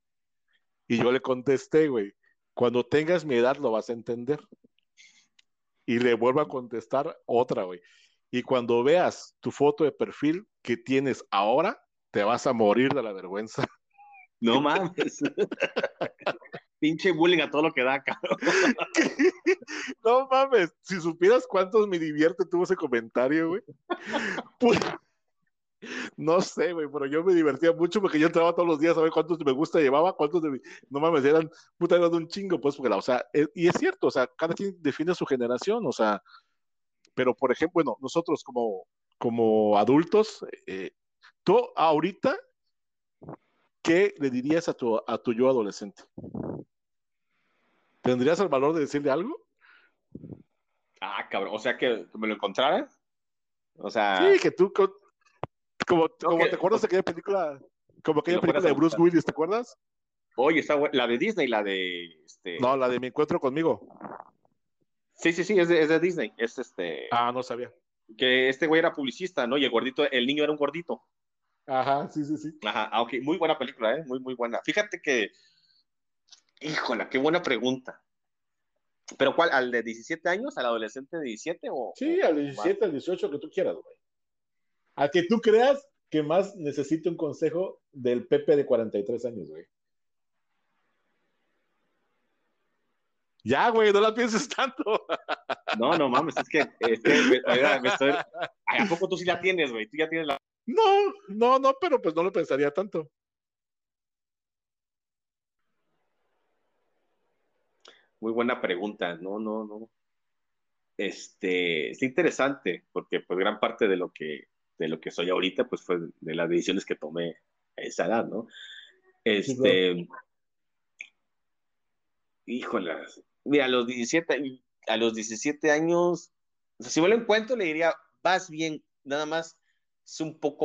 S3: Y yo le contesté, güey, cuando tengas mi edad lo vas a entender. Y le vuelvo a contestar otra, güey. Y cuando veas tu foto de perfil que tienes ahora, te vas a morir de la vergüenza.
S4: No mames. Pinche bullying a todo lo que da, cabrón.
S3: No mames, si supieras cuántos me divierte tuvo ese comentario, güey. Pues, no sé, güey, pero yo me divertía mucho porque yo entraba todos los días a ver cuántos me gusta llevaba, no mames, eran un chingo, pues, porque, o sea, y es cierto, o sea, cada quien define su generación, o sea, pero por ejemplo, bueno, nosotros como adultos, tú ahorita, ¿qué le dirías a tu yo adolescente? ¿Tendrías el valor de decirle algo?
S4: Ah, cabrón. O sea, que me lo encontrara. O
S3: Sí,
S4: sea,
S3: que tú,
S4: no
S3: como te
S4: que,
S3: acuerdas de aquella película, como
S4: que
S3: aquella
S4: lo fueras
S3: película
S4: a
S3: de Bruce
S4: buscar.
S3: Willis, ¿te acuerdas?
S4: Oye, está la de Disney, la de
S3: No, la de Mi Encuentro Conmigo.
S4: Sí, sí, sí, es de Disney. Es
S3: Ah, no sabía.
S4: que este güey era publicista, ¿no? Y el gordito, el niño era un gordito.
S3: Ajá, sí, sí, sí.
S4: Ajá, ok, muy buena película, ¿eh? Muy, muy buena. Fíjate que, híjola, qué buena pregunta. ¿Pero cuál? ¿Al de 17 años? ¿Al adolescente de 17
S3: Sí, al
S4: o más?
S3: 17, al 18, que tú quieras, güey. Al que tú creas que más necesite un consejo del Pepe de 43 años, güey? Ya, güey, no la pienses tanto.
S4: No, no mames, oiga, me estoy. Ay, ¿a poco tú sí la tienes, güey? Tú ya tienes la.
S3: No, pero pues no lo pensaría tanto.
S4: Muy buena pregunta. No, no, no. Es interesante, porque pues gran parte de lo que soy ahorita, pues fue de las decisiones que tomé a esa edad, ¿no?
S3: Sí, claro.
S4: Este, híjolas. Mira, a los 17 años, o sea, si me lo encuentro, le diría, vas bien, nada más es un poco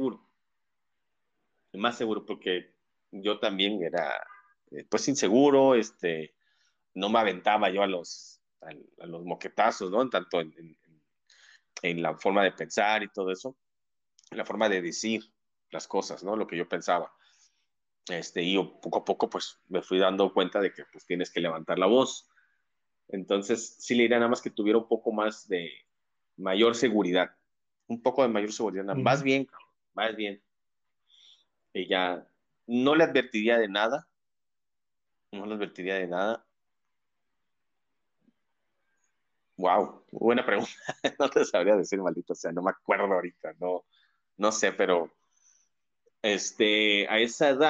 S4: más seguro, porque yo también era, pues, inseguro, no me aventaba yo a los moquetazos, ¿no? Tanto en la forma de pensar y todo eso, en la forma de decir las cosas, ¿no? Lo que yo pensaba. Y yo poco a poco, pues, me fui dando cuenta de que, pues, tienes que levantar la voz. Entonces, sí le diría nada más que tuviera un poco más de mayor seguridad, un poco de mayor seguridad. Vas
S3: Ujú.
S4: bien, cabrón, vas bien. Y ya no le advertiría de nada, no le advertiría de nada. Wow, buena pregunta. No te sabría decir, maldito, o sea, no me acuerdo ahorita, no, no sé, pero a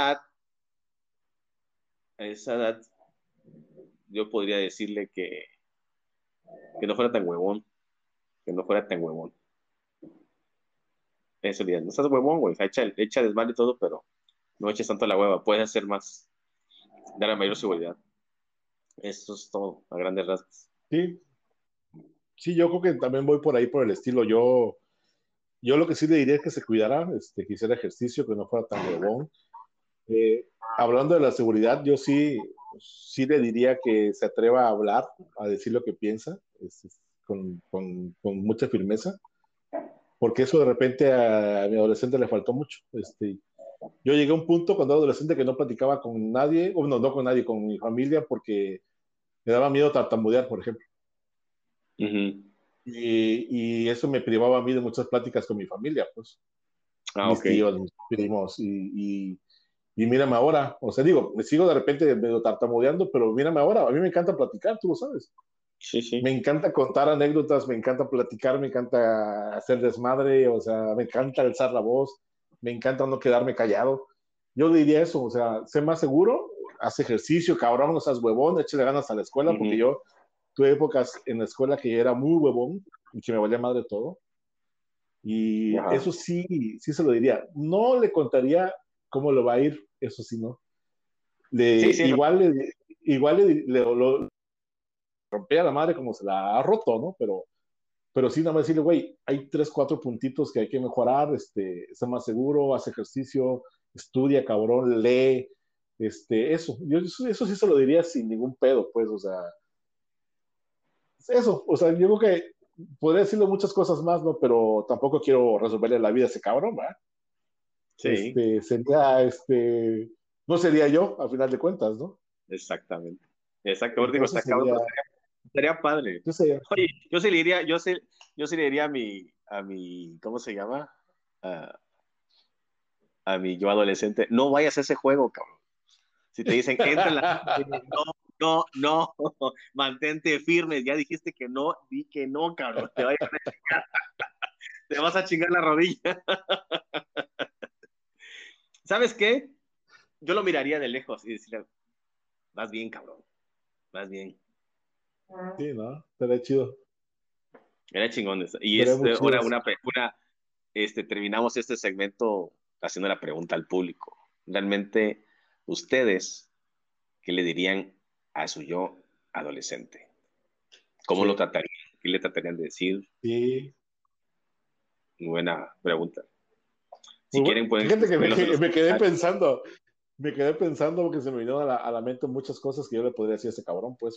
S4: a esa edad, yo podría decirle que no fuera tan huevón, que no fuera tan huevón. Eso diría, no estás huevón, güey, echa desmadre y todo, pero no eches tanto la hueva, puedes hacer más, dar mayor seguridad. Eso es todo, a grandes rasgos.
S3: Sí, sí, yo creo que también voy por ahí por el estilo. Yo lo que sí le diría es que se cuidara, que hiciera ejercicio, que no fuera tan huevón. Hablando de la seguridad, yo sí le diría que se atreva a hablar, a decir lo que piensa, con mucha firmeza, porque eso de repente a mi adolescente le faltó mucho. Yo llegué a un punto cuando era adolescente que no platicaba con nadie, o no con nadie, con mi familia, porque me daba miedo tartamudear, por ejemplo.
S4: Ujú.
S3: Y eso me privaba a mí de muchas pláticas con mi familia, pues,
S4: Ah,
S3: mis
S4: ok.
S3: tíos, mis primos, y mírame ahora, o sea, digo, me sigo de repente medio tartamudeando, pero mírame ahora, a mí me encanta platicar, tú lo sabes.
S4: Sí,
S3: Me
S4: sí.
S3: encanta contar anécdotas, me encanta platicar, me encanta hacer desmadre, o sea, me encanta alzar la voz, me encanta no quedarme callado. Yo diría eso, o sea, sé más seguro, haz ejercicio, cabrón, no seas huevón, échale ganas a la escuela, porque
S4: Ujú.
S3: yo tuve épocas en la escuela que era muy huevón y que me valía madre todo. Y
S4: Ajá.
S3: eso sí se lo diría. No le contaría cómo lo va a ir, eso sí, ¿no?
S4: Sí, sí, no.
S3: Igual lo rompía la madre como se la ha roto, ¿no? Pero sí, nada más decirle, güey, hay tres, cuatro puntitos que hay que mejorar, está más seguro, hace ejercicio, estudia, cabrón, lee, eso sí se lo diría sin ningún pedo, pues, o sea, eso, o sea, yo creo que podría decirle muchas cosas más, ¿no? Pero tampoco quiero resolverle la vida a ese cabrón, ¿verdad?
S4: Sí,
S3: Sería, no sería yo, a final de cuentas, ¿no?
S4: exactamente. Exacto. Digo,
S3: Entonces
S4: está cabrón,
S3: sería,
S4: pero estaría padre.
S3: yo sería,
S4: Oye, yo sí le diría a mi, ¿cómo se llama? A, a mi yo adolescente, no vayas a ese juego, cabrón. Si te dicen, entra en la lista, dile, no, no, no, mantente firme. Ya dijiste que no, di que no, cabrón. Te vas a chingar la rodilla. ¿Sabes qué? Yo lo miraría de lejos y decirle, vas bien, cabrón, vas bien.
S3: sí, ¿no? Estaría chido,
S4: Era chingón eso. Y
S3: estaría muy chido
S4: ahora
S3: eso.
S4: terminamos este segmento haciendo la pregunta al público. Realmente, ustedes, ¿qué le dirían a su yo adolescente? ¿Cómo lo
S3: Sí,
S4: tratarían? ¿Qué le tratarían de decir?
S3: sí.
S4: Muy buena pregunta. Si
S3: Muy bueno.
S4: quieren, pueden
S3: Fíjate que
S4: escribirlos en los
S3: me quedé
S4: comentarios.
S3: pensando, porque se me vinieron a la mente muchas cosas que yo le podría decir a ese cabrón, pues,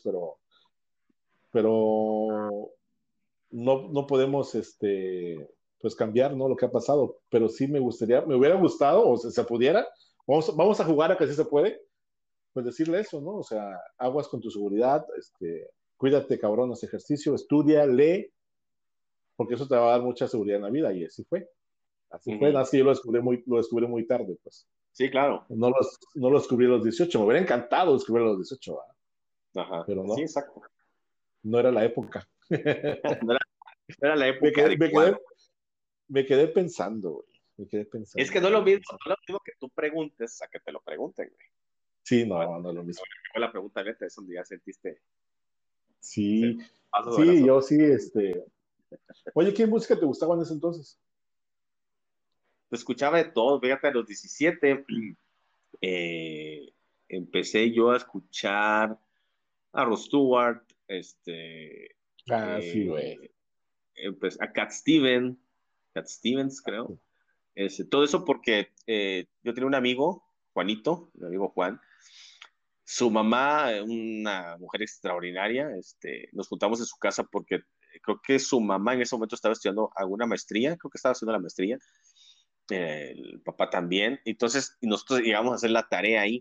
S3: pero no podemos, pues cambiar, ¿no? Lo que ha pasado, pero sí me hubiera gustado, o si se pudiera, vamos a jugar a que sí se puede, pues decirle eso, ¿no? O sea, aguas con tu seguridad, cuídate, cabrón, haz ejercicio, estudia, lee, porque eso te va a dar mucha seguridad en la vida, y así fue. Así fue, nada más que yo lo descubrí muy tarde, pues.
S4: Sí, claro.
S3: No lo descubrí a los 18, me hubiera encantado descubrir a los 18, ¿verdad?
S4: Ajá.
S3: Pero
S4: Sí,
S3: no,
S4: exacto.
S3: no era la época.
S4: No era, no era la
S3: Me
S4: época
S3: quedé, me
S4: adecuada.
S3: quedé, me quedé pensando, güey. Me quedé
S4: Es
S3: pensando.
S4: que no es lo mismo que tú preguntes a que te lo pregunten, güey.
S3: Sí,
S4: Ahora,
S3: no, no es lo mismo.
S4: fue la pregunta neta, es donde ya sentiste el
S3: Sí,
S4: paso del
S3: sí,
S4: asunto.
S3: yo sí, Oye, ¿qué música te gustaba en ese entonces?
S4: Escuchaba de todo, fíjate, a los 17 eh, empecé yo a escuchar a Rod Stewart,
S3: Ah, sí,
S4: eh,
S3: güey.
S4: a Cat Stevens, creo. Todo eso porque yo tenía un amigo, Juanito, mi amigo Juan, su mamá, una mujer extraordinaria, nos juntamos en su casa porque creo que su mamá en ese momento estaba estudiando alguna maestría, creo que estaba haciendo la maestría, el papá también, entonces y nosotros llegamos a hacer la tarea ahí.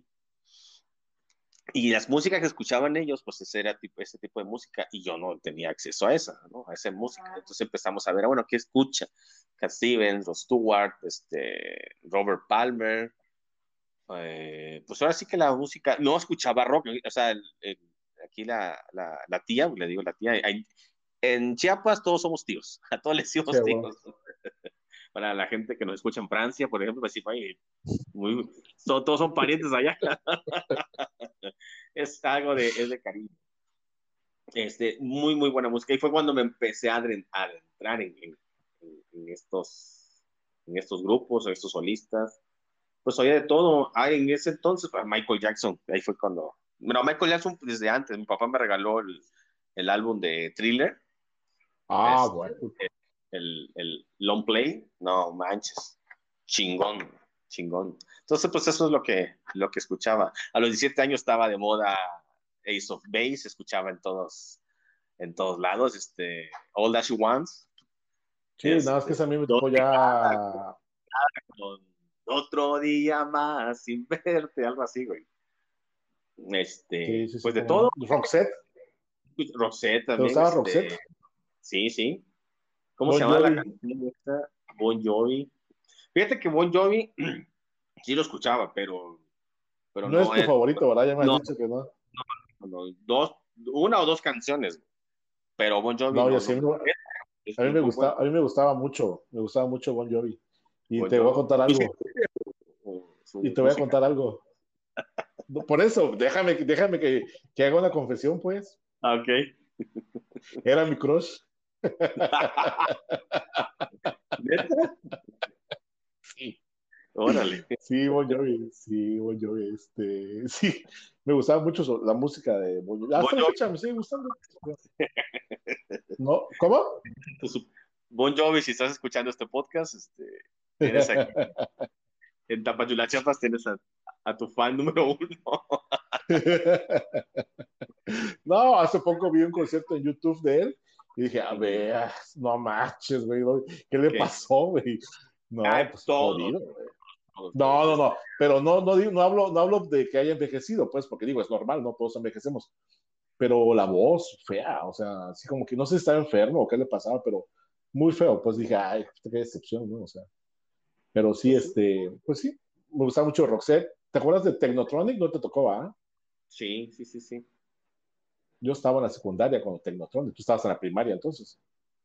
S4: Y las músicas que escuchaban ellos, pues ese tipo de música, y yo no tenía acceso a esa, ¿no? A esa música. Entonces empezamos a ver, bueno, ¿qué escucha? Cat Stevens, Rod Stewart, Robert Palmer. Pues ahora sí que la música, no escuchaba rock, o sea, aquí la tía, le digo la tía, en Chiapas todos somos tíos, a todos les
S3: Sí,
S4: decimos
S3: bueno.
S4: tíos. Para la gente que nos escucha en Francia, por ejemplo, pues sí, oye, todos son parientes allá. Es de cariño. Muy, muy buena música. Y fue cuando me empecé a adentrar en estos grupos, en estos solistas. Pues oía de todo. En ese entonces, pues, Michael Jackson, ahí fue cuando. Bueno, Michael Jackson desde antes. Mi papá me regaló el álbum de Thriller,
S3: Ah,
S4: este,
S3: bueno.
S4: el long play. No manches. Chingón, chingón. Entonces, pues eso es lo que escuchaba. A los 17 años estaba de moda Ace of Base, escuchaba en todos lados, All That She Wants,
S3: Sí, nada más que esa a mí me tocó
S4: donde
S3: ya.
S4: con otro día más sin verte, algo así, güey.
S3: Sí, sí, sí,
S4: Pues de
S3: cómo
S4: todo,
S3: no. Roxette,
S4: Roxette
S3: ¿te
S4: también,
S3: gustaba Roxette?
S4: sí, sí. ¿Cómo se
S3: Bon
S4: llama la
S3: Jovi.
S4: canción esta? Bon Jovi. Fíjate que Bon Jovi sí lo escuchaba, pero
S3: No es
S4: no
S3: tu
S4: es,
S3: favorito, ¿verdad? Ya me has
S4: no,
S3: dicho que no.
S4: no, una o dos canciones, pero Bon Jovi
S3: No, yo
S4: no,
S3: sí,
S4: no. Es
S3: a mí
S4: muy bueno,
S3: a mí me gustaba mucho Bon Jovi. Y
S4: Bon
S3: te voy a
S4: Jovi.
S3: contar
S4: ¿Tú sí
S3: algo, y
S4: su
S3: te voy a
S4: música?
S3: contar algo. No, por eso, déjame que haga una confesión, pues.
S4: Ah, ok.
S3: Era mi crush.
S4: ¿Neta?
S3: Sí.
S4: Órale.
S3: Sí, Bon Jovi, sí, me gustaba mucho la música de Bon Jovi.
S4: Bon
S3: Hasta la
S4: Jovi,
S3: fecha me sigue gustando. ¿No? ¿Cómo?
S4: Bon Jovi, si estás escuchando este podcast, tienes aquí en Tapachula, Chiapas, tienes a tu fan número uno.
S3: No, hace poco vi un concierto en YouTube de él y dije, a ver, no manches, güey, ¿no? ¿Qué le
S4: ¿Qué?
S3: pasó, güey? No, pues
S4: Todos,
S3: jodido, güey.
S4: todos,
S3: No,
S4: todos.
S3: no, no, pero no hablo de que haya envejecido, pues, porque digo, es normal, ¿no? Todos envejecemos, pero la voz fea, o sea, así como que no sé si estaba enfermo o qué le pasaba, pero muy feo, pues dije, ay, qué decepción, ¿no? O sea, pero sí,
S4: Pues sí,
S3: pues sí, me gustaba mucho Roxette. ¿Te acuerdas de Technotronic? No te tocó, ¿ah?
S4: sí, sí, sí, sí.
S3: Yo estaba en la secundaria con Technotronic, tú estabas en la primaria entonces.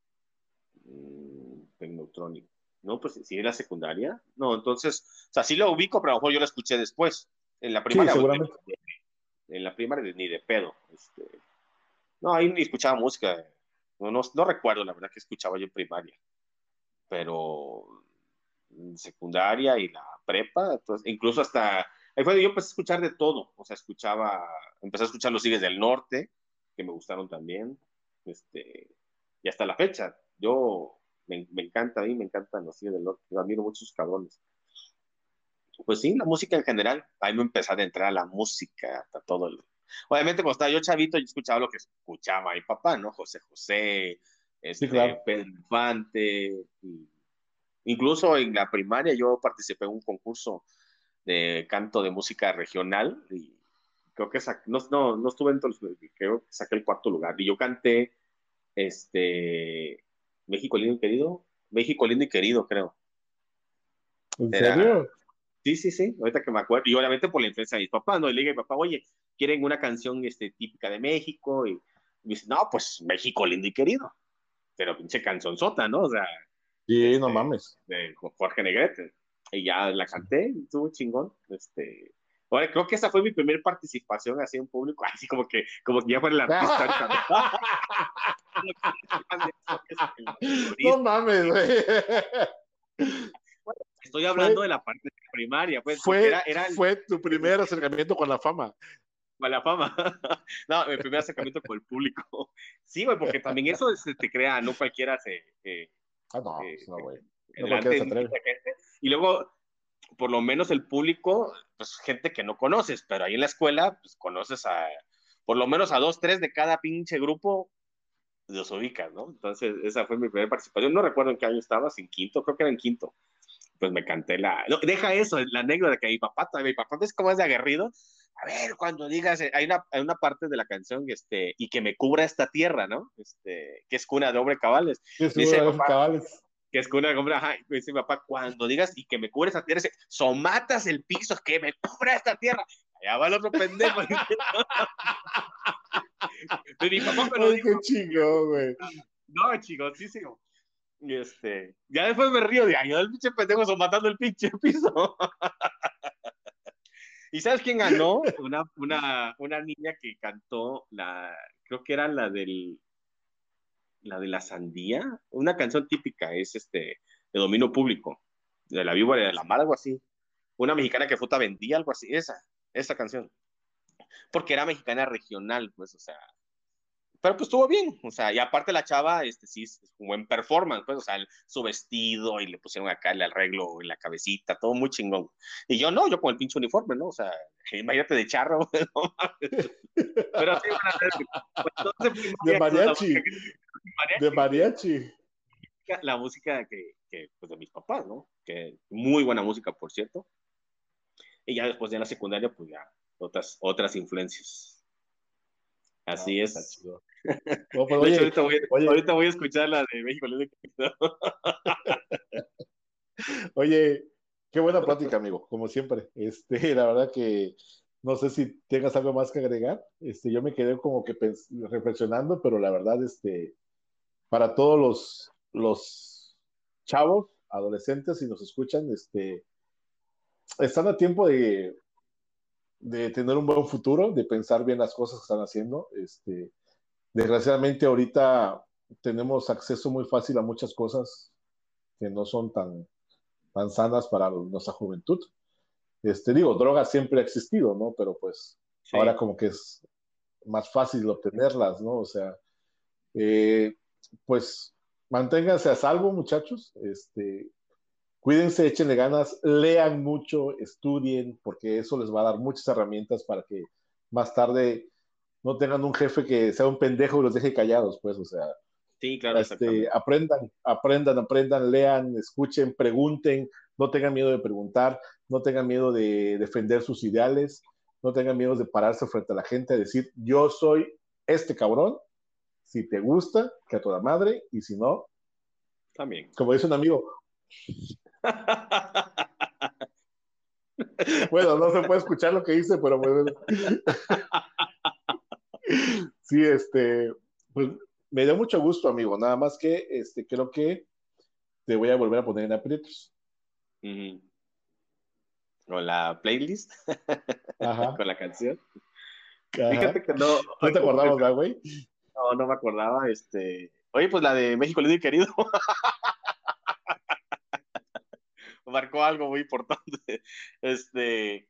S4: Technotronic. No, pues sí, en la secundaria. No, entonces, o sea, sí lo ubico, pero a lo mejor yo lo escuché después. En la
S3: Sí,
S4: primaria,
S3: seguramente.
S4: en la primaria ni de pedo. No, ahí ni escuchaba música. No, no, no recuerdo la verdad que escuchaba yo en primaria, pero en secundaria y la prepa, entonces, incluso hasta ahí fue donde yo empecé a escuchar de todo. O sea, empecé a escuchar los Tigres del Norte, que me gustaron también, y hasta la fecha. Me encanta, a mí me encantan los Tigres del Norte, yo admiro mucho sus cabrones. Pues sí, la música en general, ahí me empecé a adentrar a la música, hasta todo Obviamente, cuando estaba yo chavito, yo escuchaba lo que escuchaba mi papá, ¿no? José José,
S3: Sí, claro.
S4: Pedro Infante, incluso en la primaria yo participé en un concurso de canto de música regional y creo que no estuve en todos creo que saqué el cuarto lugar y yo canté México lindo y querido, México lindo y querido, creo.
S3: ¿En
S4: Era,
S3: serio?
S4: sí, ahorita que me acuerdo, y obviamente por la influencia de mis papás, ¿no? Y le dije a mi papá, oye, ¿quieren una canción típica de México? Y me dice, no, pues México lindo y querido, pero pinche canzonzota, ¿no? O sea,
S3: Sí, no
S4: este,
S3: mames.
S4: de Jorge Negrete. Y ya la canté, y estuvo chingón. Ahora, creo que esa fue mi primera participación así en público, así como que ya fuera el artista ahorita.
S3: No mames, güey.
S4: Estoy
S3: Fue,
S4: hablando de la parte primaria, pues, porque
S3: fue,
S4: era
S3: fue tu primer acercamiento con la fama.
S4: la fama. No, mi primer acercamiento con el público. Sí, güey, porque también eso te crea, no cualquiera
S3: No, pues no, güey. No cualquiera
S4: delante
S3: se
S4: de mucha
S3: atreve.
S4: gente. Y luego, por lo menos el público, pues gente que no conoces, pero ahí en la escuela, pues conoces por lo menos a 2, 3 de cada pinche grupo, los ubicas, ¿no? Entonces, esa fue mi primera participación. No recuerdo en qué año estabas, en quinto, creo que era en quinto. Pues me canté no, deja eso, la anécdota que mi papá ves cómo es de aguerrido. A ver, cuando digas, hay una parte de la canción, y que me cubra esta tierra, ¿no? Que es cuna de hombre cabales.
S3: Sí,
S4: Me dice
S3: seguro,
S4: papá,
S3: cabales.
S4: que es cuna de hombre, ajá, me dice papá, cuando digas y que me cubre esta tierra, dice, somatas el piso, que me cubra esta tierra. Allá va el otro pendejo. Mi papá me lo
S3: Ay,
S4: dijo.
S3: qué chingón, güey.
S4: No, chicos, sí, sí. Y ya después me río de año, el pinche pendejo somatando el pinche piso. ¿Y sabes quién ganó? Una niña que cantó creo que era la de la sandía, una canción típica, es de dominio público, de la víbora de la mar, algo así. Una mexicana que fruta vendía, algo así, esa canción. Porque era mexicana regional, pues, o sea, pero pues estuvo bien, o sea, y aparte la chava, sí, es un buen performance, pues, o sea, su vestido y le pusieron acá el arreglo en la cabecita, todo muy chingón. Y yo no, yo con el pinche uniforme, ¿no? O sea, imagínate de charro, ¿no? Pero sí, pues, entonces
S3: De
S4: primaria,
S3: mariachi. De mariachi.
S4: la música pues, de mis papás, ¿no? Que muy buena música, por cierto. Y ya después de la secundaria, pues ya otras influencias.
S3: No,
S4: Así
S3: pues está
S4: es.
S3: chido. No, pues,
S4: De hecho,
S3: oye, oye,
S4: ahorita voy a escuchar la de México.
S3: oye, qué buena plática, amigo, como siempre. La verdad que no sé si tengas algo más que agregar. Yo me quedé como que reflexionando, pero la verdad, para todos los chavos, adolescentes, si nos escuchan, están a tiempo de tener un buen futuro, de pensar bien las cosas que están haciendo. Desgraciadamente ahorita tenemos acceso muy fácil a muchas cosas que no son tan sanas para nuestra juventud. Digo, droga siempre ha existido, ¿no? Pero pues ahora
S4: Sí,
S3: como que es más fácil obtenerlas, ¿no? O sea, eh, pues manténganse a salvo, muchachos. Cuídense, échenle ganas, lean mucho, estudien, porque eso les va a dar muchas herramientas para que más tarde no tengan un jefe que sea un pendejo y los deje callados, pues, o sea,
S4: sí, claro, exactamente.
S3: aprendan, lean, escuchen, pregunten, no tengan miedo de preguntar, no tengan miedo de defender sus ideales, no tengan miedo de pararse frente a la gente a decir, yo soy este cabrón, si te gusta, que a toda madre, y si no,
S4: También.
S3: como dice un amigo, bueno, no se puede escuchar lo que dice, pero bueno, sí, pues me dio mucho gusto, amigo, nada más que creo que te voy a volver a poner en aprietos.
S4: Ujú. Con la playlist,
S3: Ajá,
S4: con la canción.
S3: ajá.
S4: Fíjate que no,
S3: No te acordabas, ¿verdad, güey?
S4: no me acordaba. Oye, pues la de México lindo y querido marcó algo muy importante. Este,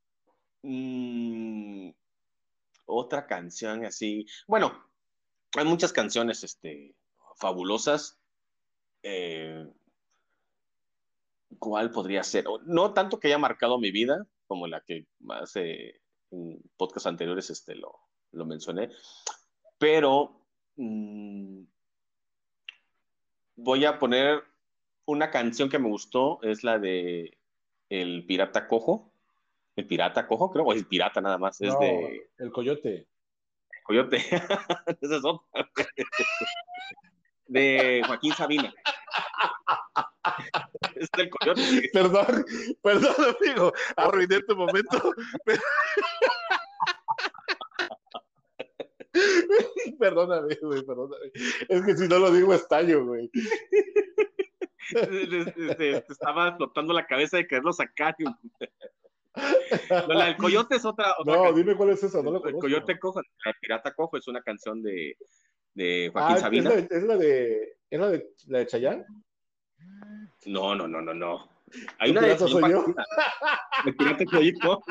S4: mm, otra canción así. Bueno, hay muchas canciones, fabulosas. Eh, ¿Cuál podría ser? No tanto que haya marcado mi vida, como la que hace en podcasts anteriores, lo mencioné, pero voy a poner una canción que me gustó, es la de El Pirata Cojo. El Pirata Cojo, creo, o el Pirata nada más, es
S3: No,
S4: de
S3: el coyote.
S4: Coyote. Esa es otra. De Joaquín Sabina. Es el coyote.
S3: Perdón, amigo, arruiné tu momento. Perdóname, güey, perdóname. Es que si no lo digo, estallo, güey.
S4: Te estaba flotando la cabeza de quererlo sacar. No, la del coyote es otra
S3: No,
S4: canción.
S3: dime cuál es esa, no la
S4: El
S3: conozco.
S4: coyote cojo, el pirata cojo es una canción de Joaquín Sabina.
S3: ¿Es la de Chayanne?
S4: No. Hay
S3: ¿El
S4: una de
S3: pirata soy yo?
S4: El pirata soy yo.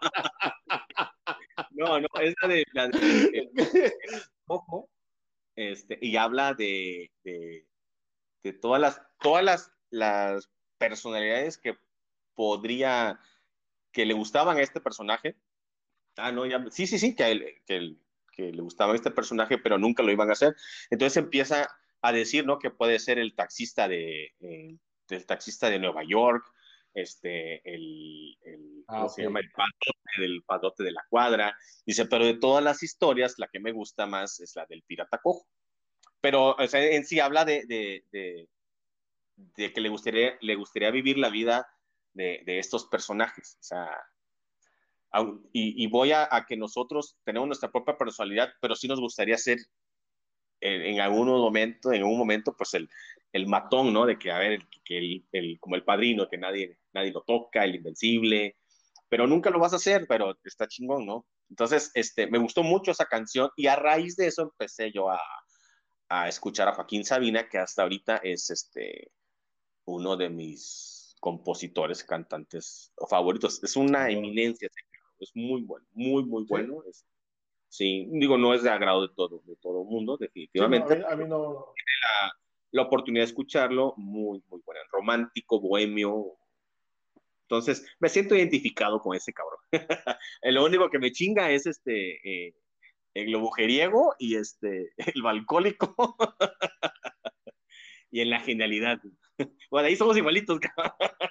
S4: No, es la de el cojo, y habla de todas las personalidades que que le gustaban a este personaje. No, sí, que le gustaba este personaje, pero nunca lo iban a hacer. Entonces empieza a decir, ¿no? Que puede ser el taxista de Nueva York, ¿cómo se llama?
S3: Ok.
S4: El padrote padrote de la cuadra. Dice, pero de todas las historias, la que me gusta más es la del pirata cojo. Pero, o sea, en sí habla de que le gustaría vivir la vida de estos personajes. O sea, y voy a que nosotros tenemos nuestra propia personalidad, pero sí nos gustaría ser en algún momento, pues el matón, ¿no? De que, a ver, como el padrino, que nadie lo toca, el invencible, pero nunca lo vas a hacer, pero está chingón, ¿no? Entonces, me gustó mucho esa canción y a raíz de eso empecé yo a escuchar a Joaquín Sabina, que hasta ahorita es uno de mis compositores, cantantes favoritos. Es una
S3: Oh,
S4: eminencia, es muy bueno, muy, muy
S3: ¿sí?
S4: bueno. Sí, digo, no es de agrado de todo el mundo,
S3: Sí, no,
S4: definitivamente.
S3: a mí no.
S4: La oportunidad de escucharlo, muy, muy buena. Romántico, bohemio. Entonces, me siento identificado con ese cabrón. Lo único que me chinga es el globujeriego y el alcohólico y en la genialidad. Bueno, ahí somos igualitos, cabrón.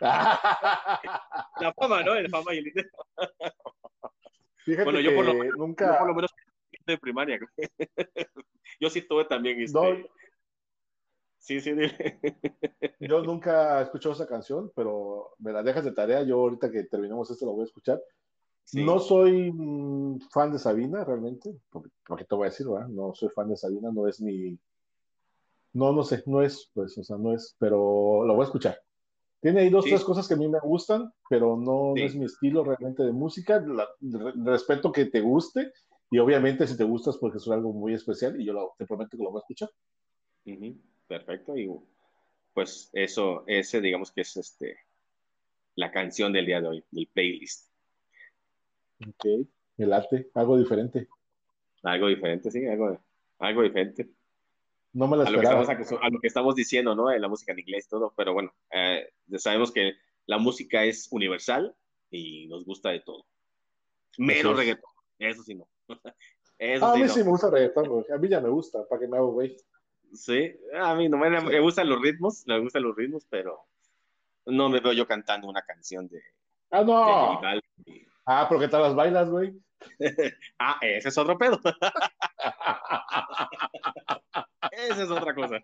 S4: La fama, ¿no? La fama y el dinero. Bueno,
S3: Fíjate que
S4: yo por lo
S3: nunca,
S4: menos de primaria. Yo sí tuve también
S3: no,
S4: Sí, sí, dile.
S3: yo nunca he escuchado esa canción, pero me la dejas de tarea. Yo ahorita que terminemos esto la voy a escuchar. No
S4: Sí,
S3: soy fan de Sabina realmente, porque te voy a decir, ¿verdad? No soy fan de Sabina, no es mi, no sé, no es, pues, o sea, no es, pero lo voy a escuchar. Tiene ahí dos,
S4: sí,
S3: tres cosas que a mí me gustan, pero no es
S4: sí.
S3: mi estilo realmente de música. Respeto que te guste y obviamente si te gustas porque es algo muy especial y te prometo que lo voy a escuchar.
S4: Ujú, perfecto. Y pues ese digamos que es la canción del día de hoy, del playlist.
S3: Ok, me late, algo diferente.
S4: Algo diferente, sí, algo diferente.
S3: No me la
S4: A lo que estamos,
S3: esperaba.
S4: a lo que estamos diciendo, ¿no? De la música en inglés y todo, pero bueno, ya sabemos que la música es universal y nos gusta de todo.
S3: Así
S4: Menos
S3: es.
S4: reggaetón, eso sí no. Eso
S3: Ah, a
S4: sí
S3: mí
S4: no.
S3: sí me gusta el reggaetón, güey. A mí ya me gusta, ¿para qué me hago, güey?
S4: Sí, a mí no
S3: Sí.
S4: me gustan los ritmos, pero no me veo yo cantando una canción
S3: Ah,
S4: de J
S3: no.
S4: Balvin.
S3: Ah, pero ¿qué tal las bailas, güey?
S4: Ese es otro pedo. Esa es otra cosa.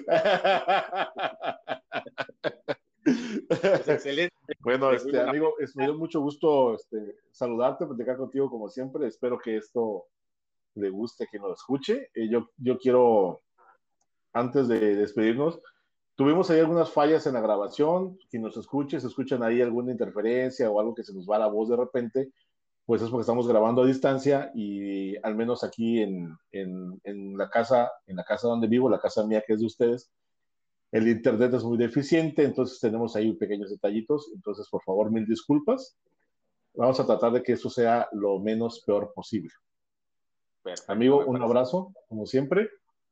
S4: Pues excelente.
S3: Bueno,
S4: Muy buena.
S3: amigo, me dio mucho gusto saludarte, platicar contigo como siempre. Espero que esto le guste a quien lo escuche. Yo quiero, antes de despedirnos, tuvimos ahí algunas fallas en la grabación. Quien nos escuche, si escuchan ahí alguna interferencia o algo que se nos va la voz de repente, pues es porque estamos grabando a distancia y al menos aquí en la casa donde vivo, la casa mía que es de ustedes, el internet es muy deficiente, entonces tenemos ahí pequeños detallitos. Entonces, por favor, mil disculpas. Vamos a tratar de que eso sea lo menos peor posible.
S4: Perfecto,
S3: Amigo,
S4: me
S3: un
S4: parece.
S3: abrazo, como siempre.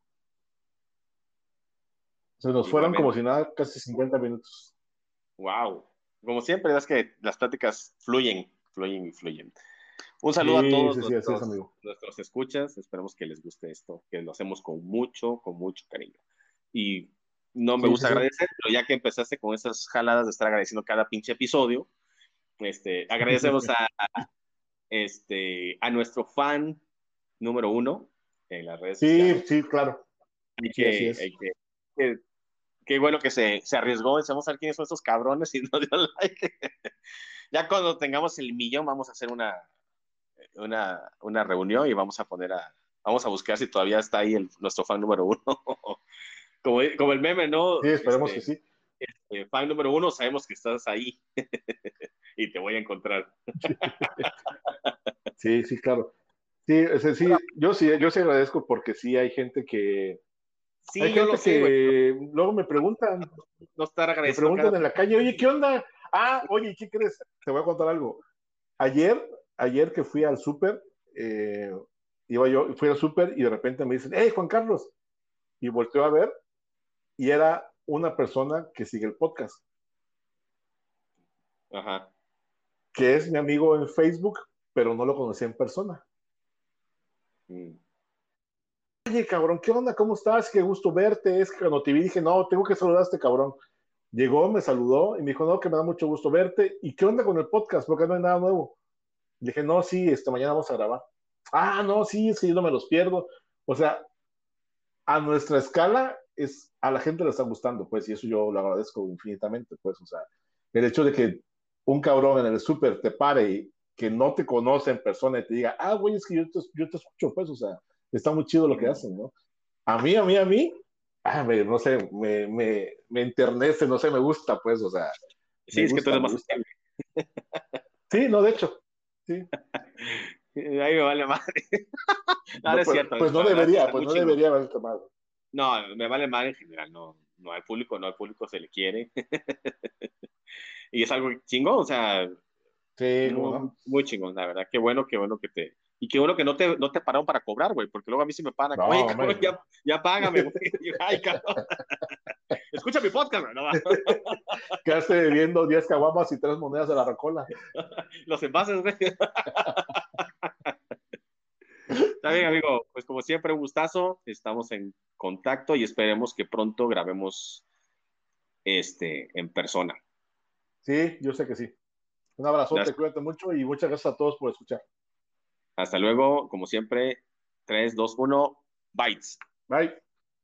S3: Se nos fueron como
S4: Igualmente.
S3: si nada, casi 50 minutos.
S4: Wow. Como siempre, es que las pláticas fluyen, fluyen y fluyen. Un saludo a
S3: Sí,
S4: todos
S3: sí, sí, así es, amigo.
S4: nuestros escuchas. Esperemos que les guste esto, que lo hacemos con mucho cariño. Y no me
S3: Sí, sí,
S4: gusta
S3: sí.
S4: agradecer, pero ya que empezaste con esas jaladas de estar agradeciendo cada pinche episodio, agradecemos a nuestro fan número 1 en las redes
S3: Sí,
S4: sociales.
S3: sí, claro.
S4: Hay
S3: Sí, así
S4: que,
S3: es.
S4: hay que, que Qué bueno que se arriesgó. Vamos a ver quiénes son estos cabrones y nos dio like. Ya cuando tengamos el millón, vamos a hacer una reunión y vamos a buscar si todavía está ahí nuestro fan número uno. Como el meme, ¿no?
S3: Sí, esperemos que sí.
S4: Fan número uno, sabemos que estás ahí y te voy a encontrar.
S3: Sí, sí, claro. Sí, sí, yo sí agradezco porque sí hay gente que
S4: Sí, yo lo sé, güey.
S3: luego me preguntan,
S4: No estar
S3: me
S4: agradeciendo
S3: preguntan en la calle, oye, ¿qué onda? Oye, ¿qué crees? Te voy a contar algo. Ayer que fui al súper, fui al súper y de repente me dicen, hey, Juan Carlos, y volteo a ver y era una persona que sigue el podcast,
S4: Ajá.
S3: que es mi amigo en Facebook, pero no lo conocía en persona.
S4: Mm.
S3: Oye, cabrón, ¿qué onda? ¿Cómo estás? Qué gusto verte. Es que cuando te vi dije, no, tengo que saludar a este cabrón. Llegó, me saludó y me dijo, no, que me da mucho gusto verte. ¿Y qué onda con el podcast? Porque no hay nada nuevo. Le dije, no, sí, mañana vamos a grabar. No, sí, es que yo no me los pierdo. O sea, a nuestra escala, a la gente le está gustando, pues, y eso yo lo agradezco infinitamente, pues, o sea, el hecho de que un cabrón en el súper te pare y que no te conoce en persona y te diga, güey, es que yo te escucho, pues, o sea, está muy chido lo que hacen, ¿no? A mí, no sé, me enternece, no sé, me gusta, pues, o sea,
S4: Sí,
S3: me
S4: es que tú
S3: gusta,
S4: eres
S3: me
S4: más
S3: gusta.
S4: sensible.
S3: Sí, no, de hecho, sí.
S4: Ahí me vale madre. No,
S3: No,
S4: no es cierto.
S3: pues
S4: La verdad, sí está
S3: pues
S4: muy
S3: no
S4: chingón.
S3: debería haber tomado.
S4: No, me vale madre en general. No, no al público se le quiere. Y es algo chingón, o sea,
S3: Sí, cómo
S4: muy,
S3: no.
S4: muy chingón, la verdad. Qué bueno que te. Y qué bueno que no te pararon para cobrar, güey, porque luego a mí sí me paran.
S3: No,
S4: Oye, cabrón,
S3: hombre.
S4: ya págame, güey. Ay, cabrón. Escucha mi podcast, güey. No,
S3: Quedaste debiendo 10 caguamas y 3 monedas de la Rocola.
S4: los envases, güey. Está bien, amigo. Pues como siempre, un gustazo. Estamos en contacto y esperemos que pronto grabemos en persona.
S3: Sí, yo sé que sí. Un abrazote, cuídate mucho y muchas gracias a todos por escuchar.
S4: Hasta luego, como siempre, 3, 2, 1, bytes.
S3: Bye.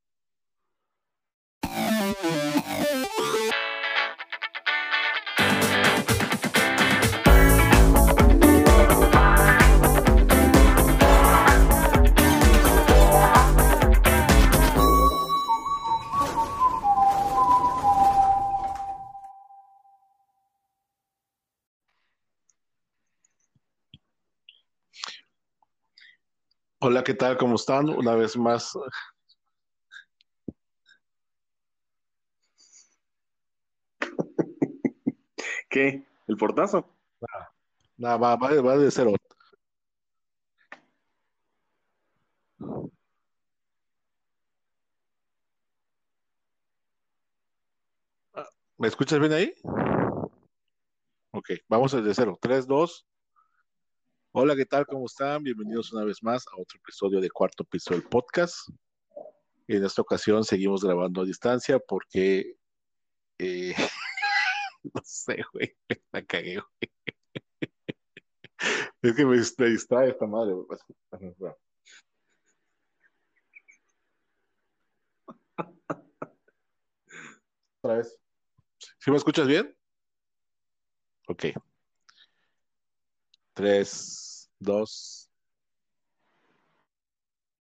S3: Hola, ¿qué tal? ¿Cómo están? Una vez más.
S4: ¿Qué? ¿El portazo?
S3: Nada, va de cero. ¿Me escuchas bien ahí? Ok, vamos desde cero. 3, 2. Hola, ¿qué tal? ¿Cómo están? Bienvenidos una vez más a otro episodio de Cuarto Piso del Podcast. En esta ocasión seguimos grabando a distancia porque, eh, no sé, güey, la cagué, güey. Es que me distrae esta madre, güey. Bueno, otra vez. ¿Sí me escuchas bien? Ok. 3, 2.